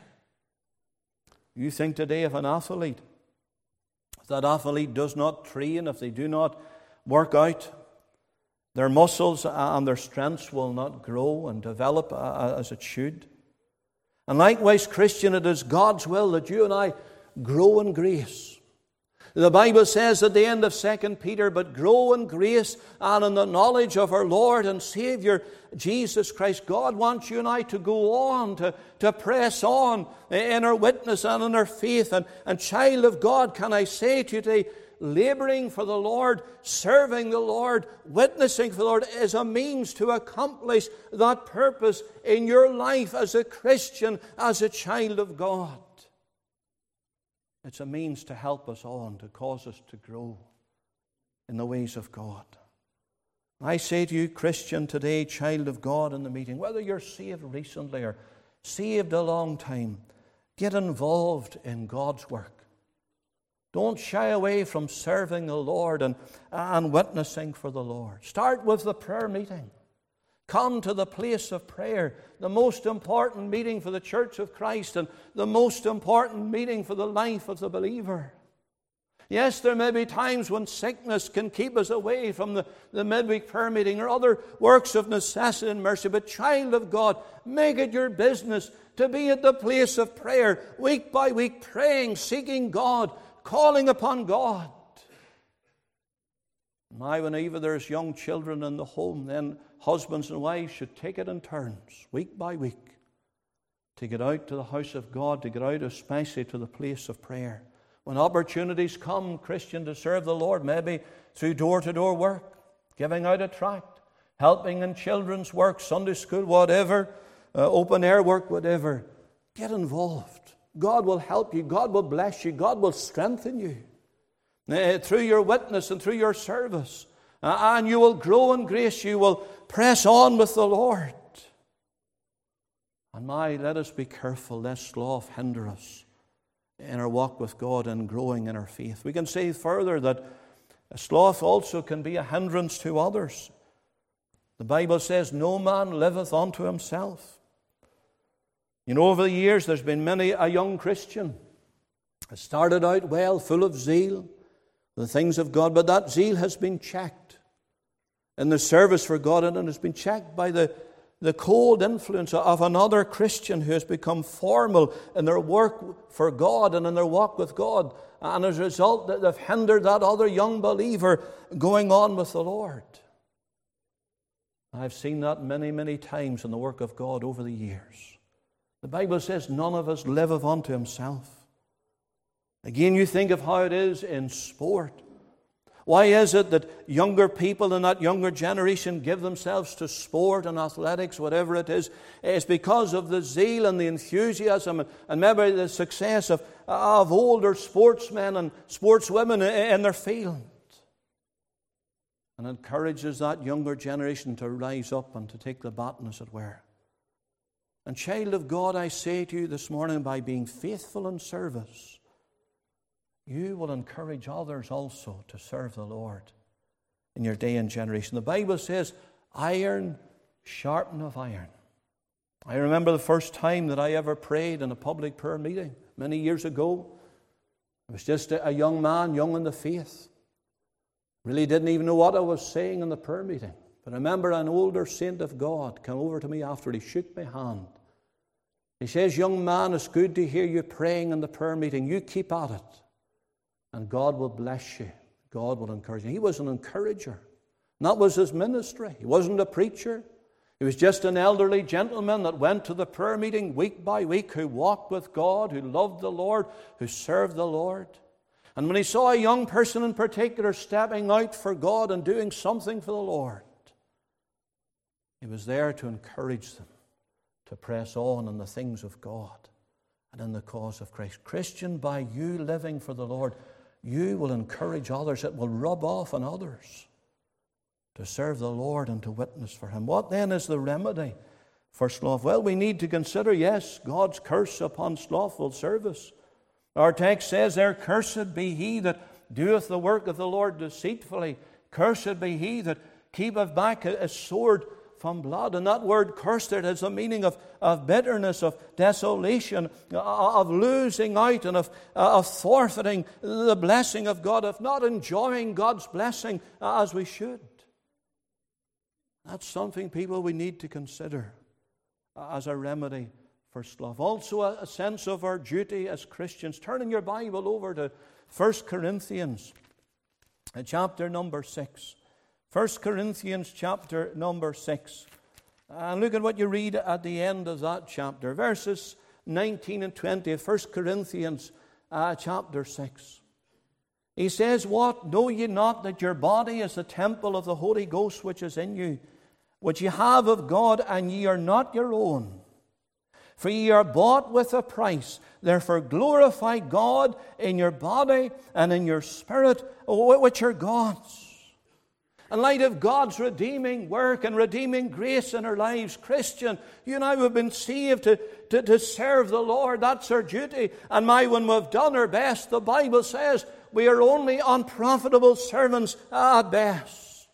S1: You think today of an athlete. If that athlete does not train, if they do not work out, their muscles and their strengths will not grow and develop as it should. And likewise, Christian, it is God's will that you and I grow in grace. The Bible says at the end of Second Peter, but grow in grace and in the knowledge of our Lord and Savior, Jesus Christ. God wants you and I to go on, to, to press on in our witness and in our faith. And, and child of God, can I say to you today, laboring for the Lord, serving the Lord, witnessing for the Lord is a means to accomplish that purpose in your life as a Christian, as a child of God. It's a means to help us on, to cause us to grow in the ways of God. I say to you, Christian today, child of God in the meeting, whether you're saved recently or saved a long time, get involved in God's work. Don't shy away from serving the Lord and, and witnessing for the Lord. Start with the prayer meeting. Come to the place of prayer, the most important meeting for the Church of Christ and the most important meeting for the life of the believer. Yes, there may be times when sickness can keep us away from the, the midweek prayer meeting or other works of necessity and mercy, but child of God, make it your business to be at the place of prayer, week by week, praying, seeking God, calling upon God. Now, whenever there's young children in the home, then husbands and wives should take it in turns, week by week, to get out to the house of God, to get out especially to the place of prayer. When opportunities come, Christian, to serve the Lord, maybe through door-to-door work, giving out a tract, helping in children's work, Sunday school, whatever, uh, open-air work, whatever, get involved. God will help you. God will bless you. God will strengthen you uh, through your witness and through your service. Uh, and you will grow in grace. You will press on with the Lord. And my, let us be careful lest sloth hinder us in our walk with God and growing in our faith. We can say further that a sloth also can be a hindrance to others. The Bible says, no man liveth unto himself. You know, over the years there's been many a young Christian who started out well, full of zeal, the things of God, but that zeal has been checked in the service for God, and it has been checked by the the cold influence of another Christian who has become formal in their work for God and in their walk with God. And as a result, they've hindered that other young believer going on with the Lord. I've seen that many, many times in the work of God over the years. The Bible says, none of us liveth unto himself. Again, you think of how it is in sport. Why is it that younger people in that younger generation give themselves to sport and athletics, whatever it is? It's because of the zeal and the enthusiasm and maybe the success of, of older sportsmen and sportswomen in their field. And encourages that younger generation to rise up and to take the baton, as it were. And child of God, I say to you this morning, by being faithful in service, you will encourage others also to serve the Lord in your day and generation. The Bible says, iron sharpeneth iron. I remember the first time that I ever prayed in a public prayer meeting many years ago. I was just a young man, young in the faith. Really didn't even know what I was saying in the prayer meeting. But I remember an older saint of God came over to me after. He shook my hand. He says, young man, it's good to hear you praying in the prayer meeting. You keep at it. And God will bless you. God will encourage you. He was an encourager. And that was his ministry. He wasn't a preacher. He was just an elderly gentleman that went to the prayer meeting week by week, who walked with God, who loved the Lord, who served the Lord. And when he saw a young person in particular stepping out for God and doing something for the Lord, he was there to encourage them to press on in the things of God and in the cause of Christ. Christian, by you living for the Lord, you will encourage others. It will rub off on others to serve the Lord and to witness for him. What then is the remedy for sloth? Well, we need to consider, yes, God's curse upon slothful service. Our text says there, cursed be he that doeth the work of the Lord deceitfully. Cursed be he that keepeth back his sword from blood. And that word cursed, it has a meaning of, of bitterness, of desolation, of losing out, and of, of forfeiting the blessing of God, of not enjoying God's blessing as we should. That's something, people, we need to consider as a remedy first love. Also a, a sense of our duty as Christians. Turn in your Bible over to First Corinthians, chapter number six. First Corinthians chapter number six. And look at what you read at the end of that chapter. Verses nineteen and twenty of First Corinthians uh, chapter six. He says, "What? Know ye not that your body is the temple of the Holy Ghost which is in you, which ye have of God, and ye are not your own? For ye are bought with a price. Therefore glorify God in your body and in your spirit, which are God's." In light of God's redeeming work and redeeming grace in our lives, Christian, you and I have been saved to, to, to serve the Lord. That's our duty. And my, when we've done our best, the Bible says we are only unprofitable servants at best.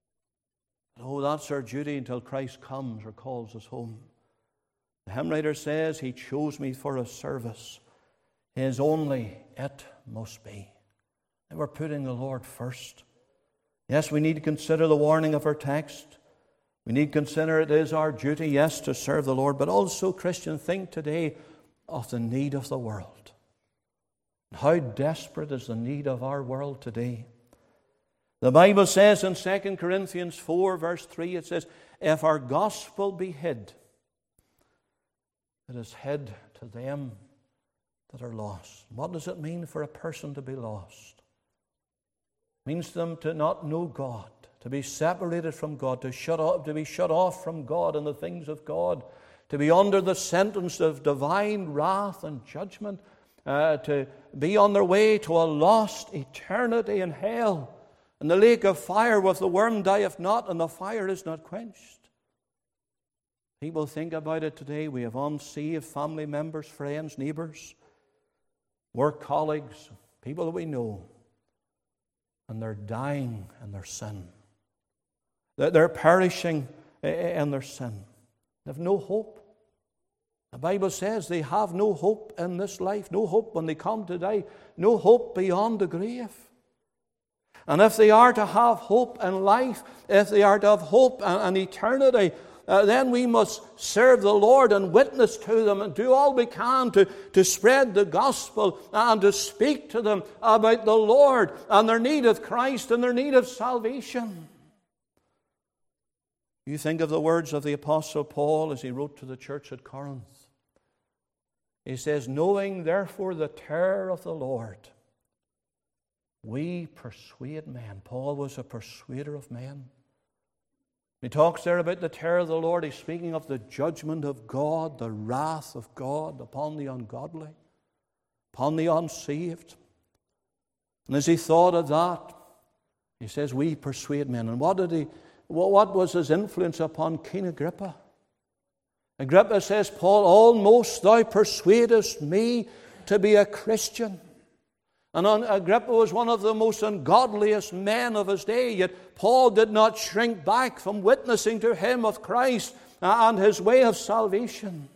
S1: Oh, that's our duty until Christ comes or calls us home. The hymn writer says, "He chose me for a service. His only it must be." And we're putting the Lord first. Yes, we need to consider the warning of our text. We need to consider it is our duty, yes, to serve the Lord. But also, Christian, think today of the need of the world. How desperate is the need of our world today. The Bible says in Second Corinthians four, verse three, it says, "If our gospel be hid, it is hid to them that are lost." What does it mean for a person to be lost? It means them to not know God, to be separated from God, to shut off, to be shut off from God and the things of God, to be under the sentence of divine wrath and judgment, uh, to be on their way to a lost eternity in hell, in the lake of fire, where the worm dieth not and the fire is not quenched. People think about it today. We have unsaved family members, friends, neighbours, work colleagues, people that we know, and they're dying in their sin. They're perishing in their sin. They have no hope. The Bible says they have no hope in this life, no hope when they come to die, no hope beyond the grave. And if they are to have hope in life, if they are to have hope in eternity, Uh, then we must serve the Lord and witness to them and do all we can to, to spread the gospel and to speak to them about the Lord and their need of Christ and their need of salvation. You think of the words of the Apostle Paul as he wrote to the church at Corinth. He says, "Knowing therefore the terror of the Lord, we persuade men." Paul was a persuader of men. He talks there about the terror of the Lord. He's speaking of the judgment of God, the wrath of God upon the ungodly, upon the unsaved. And as he thought of that, he says, "We persuade men." And what did he? What was his influence upon King Agrippa? Agrippa says, "Paul, almost thou persuadest me to be a Christian." And Agrippa was one of the most ungodliest men of his day, yet Paul did not shrink back from witnessing to him of Christ and his way of salvation.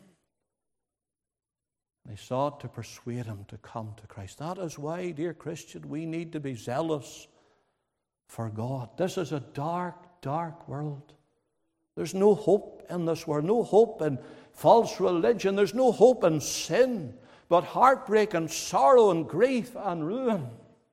S1: They sought to persuade him to come to Christ. That is why, dear Christian, we need to be zealous for God. This is a dark, dark world. There's no hope in this world, no hope in false religion, there's no hope in sin, but heartbreak and sorrow and grief and ruin.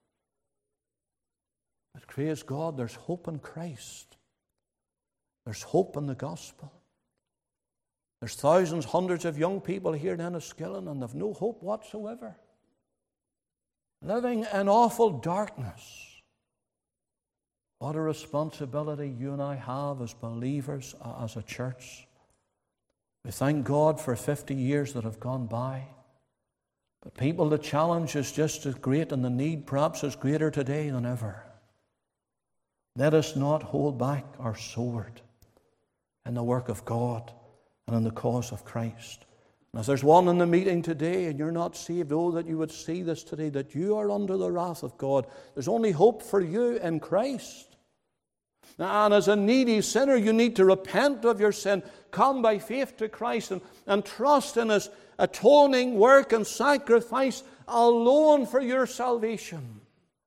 S1: But praise God, there's hope in Christ. There's hope in the gospel. There's thousands, hundreds of young people here in Enniskillen and they've no hope whatsoever. Living in awful darkness. What a responsibility you and I have as believers, as a church. We thank God for fifty years that have gone by. But people, the challenge is just as great and the need perhaps is greater today than ever. Let us not hold back our sword in the work of God and in the cause of Christ. And if there's one in the meeting today and you're not saved, oh, that you would see this today, that you are under the wrath of God. There's only hope for you in Christ. And as a needy sinner, you need to repent of your sin, come by faith to Christ and, and trust in His atoning work and sacrifice alone for your salvation.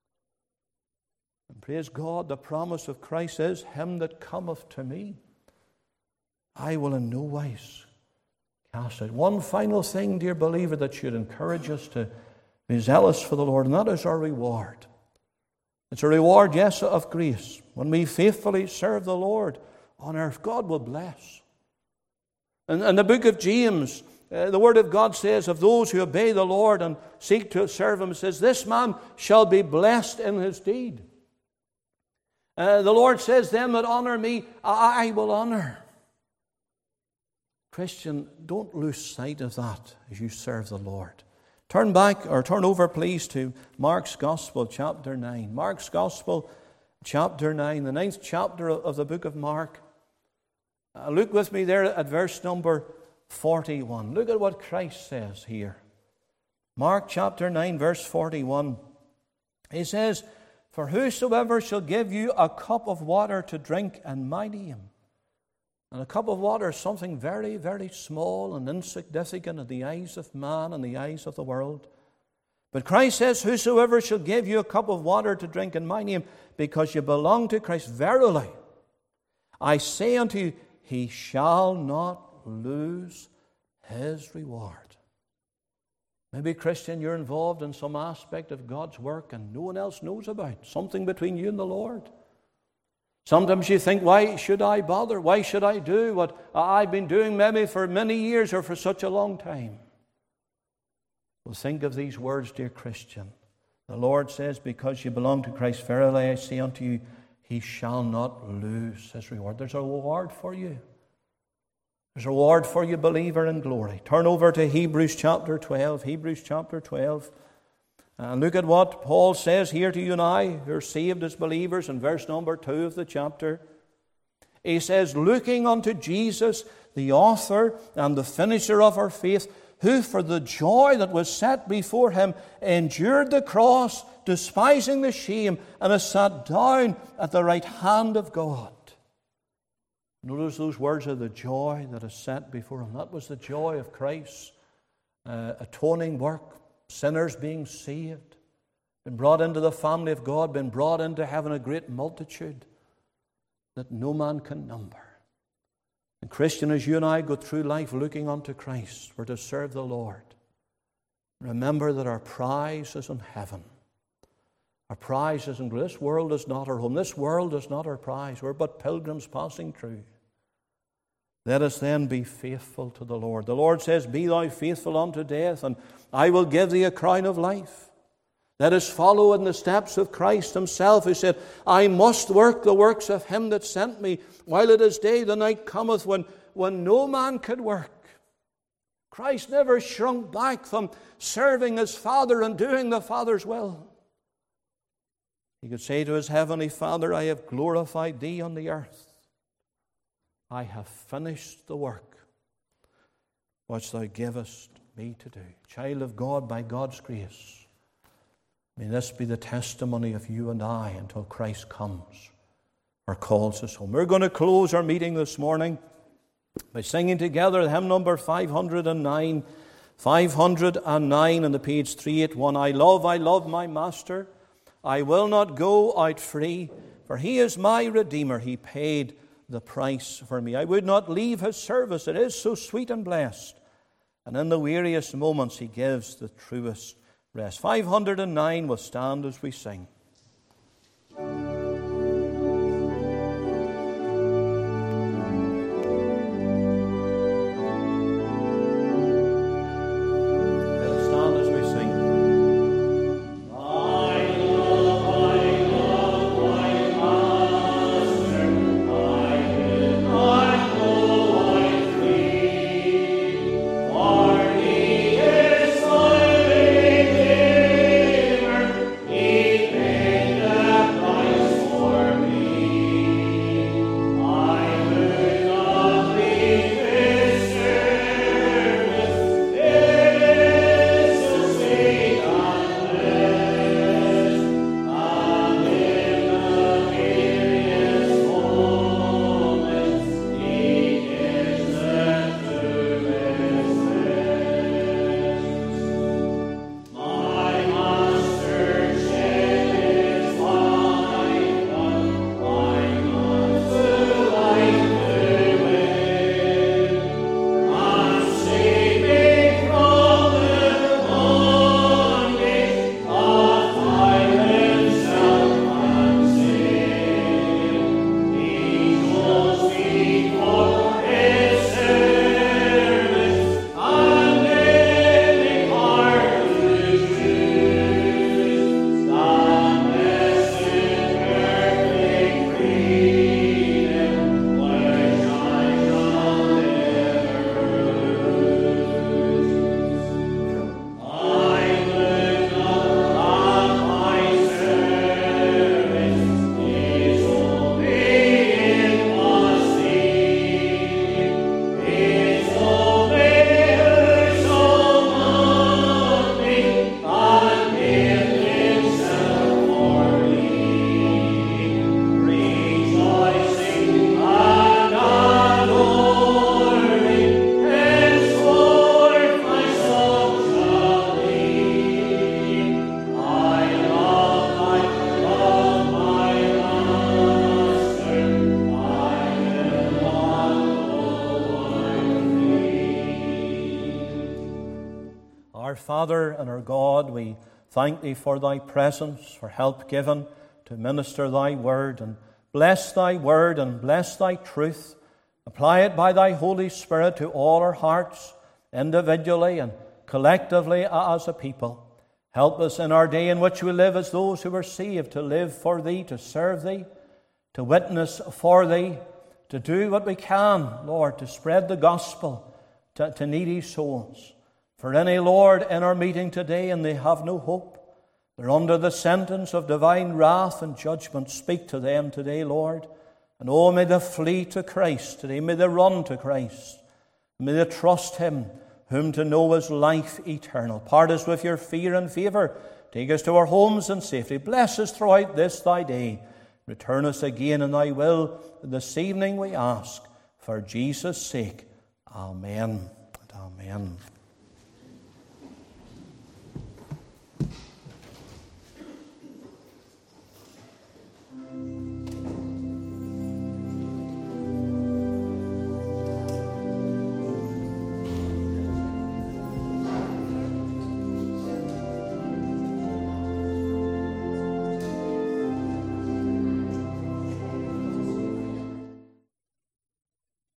S1: And praise God, the promise of Christ is, "Him that cometh to me, I will in no wise cast out. One final thing, dear believer, that should encourage us to be zealous for the Lord, and that is our reward. It's a reward, yes, of grace. When we faithfully serve the Lord on earth, God will bless. And in the book of James, uh, the Word of God says, of those who obey the Lord and seek to serve Him, it says, this man shall be blessed in his deed. Uh, the Lord says, them that honor me, I, I will honor. Christian, don't lose sight of that as you serve the Lord. Turn back, or turn over, please, to Mark's Gospel, chapter nine. Mark's Gospel, chapter nine, the ninth chapter of the book of Mark. Uh, look with me there at verse number forty-one. Look at what Christ says here. Mark chapter nine, verse forty-one. He says, for whosoever shall give you a cup of water to drink in my name. And a cup of water is something very, very small and insignificant in the eyes of man and the eyes of the world. But Christ says, whosoever shall give you a cup of water to drink in my name, because you belong to Christ, verily, I say unto you, he shall not lose his reward. Maybe, Christian, you're involved in some aspect of God's work and no one else knows about. Something between you and the Lord. Sometimes you think, why should I bother? Why should I do what I've been doing maybe for many years or for such a long time? Well, think of these words, dear Christian. The Lord says, because you belong to Christ, verily I say unto you, he shall not lose his reward. There's a reward for you. There's a reward for you, believer in glory. Turn over to Hebrews chapter twelve. Hebrews chapter twelve. And look at what Paul says here to you and I, who are saved as believers, in verse number two of the chapter. He says, looking unto Jesus, the author and the finisher of our faith, who for the joy that was set before him endured the cross, despising the shame, and has sat down at the right hand of God. Notice those words of the joy that is set before him. That was the joy of Christ's uh, atoning work. Sinners being saved, been brought into the family of God, been brought into heaven, a great multitude that no man can number. And Christian, as you and I go through life looking unto Christ, we're to serve the Lord. Remember that our prize is in heaven. Our prize is in glory. This world is not our home. This world is not our prize. We're but pilgrims passing through. Let us then be faithful to the Lord. The Lord says, be thou faithful unto death, and I will give thee a crown of life. Let us follow in the steps of Christ himself, who said, I must work the works of him that sent me. While it is day, the night cometh when, when no man could work. Christ never shrunk back from serving his Father and doing the Father's will. He could say to his heavenly Father, I have glorified thee on the earth. I have finished the work which thou givest me to do. Child of God, by God's grace, may this be the testimony of you and I until Christ comes or calls us home. We're going to close our meeting this morning by singing together hymn number five hundred nine. five hundred nine on the page three eighty-one. I love, I love my Master. I will not go out free, for he is my Redeemer. He paid the price for me. I would not leave his service. It is so sweet and blessed. And in the weariest moments he gives the truest rest. five hundred nine will stand as we sing.
S2: Amen.
S1: Our Father and our God, we thank Thee for Thy presence, for help given to minister Thy word, and bless Thy word and bless Thy truth. Apply it by Thy Holy Spirit to all our hearts, individually and collectively as a people. Help us in our day in which we live as those who are saved, to live for Thee, to serve Thee, to witness for Thee, to do what we can, Lord, to spread the gospel to, to needy souls. For any, Lord, in our meeting today and they have no hope, they're under the sentence of divine wrath and judgment, speak to them today, Lord. And oh, may they flee to Christ today. May they run to Christ. May they trust Him, whom to know is life eternal. Part us with Your fear and favour. Take us to our homes in safety. Bless us throughout this Thy day. Return us again in Thy will this evening, we ask. For Jesus' sake. Amen and amen.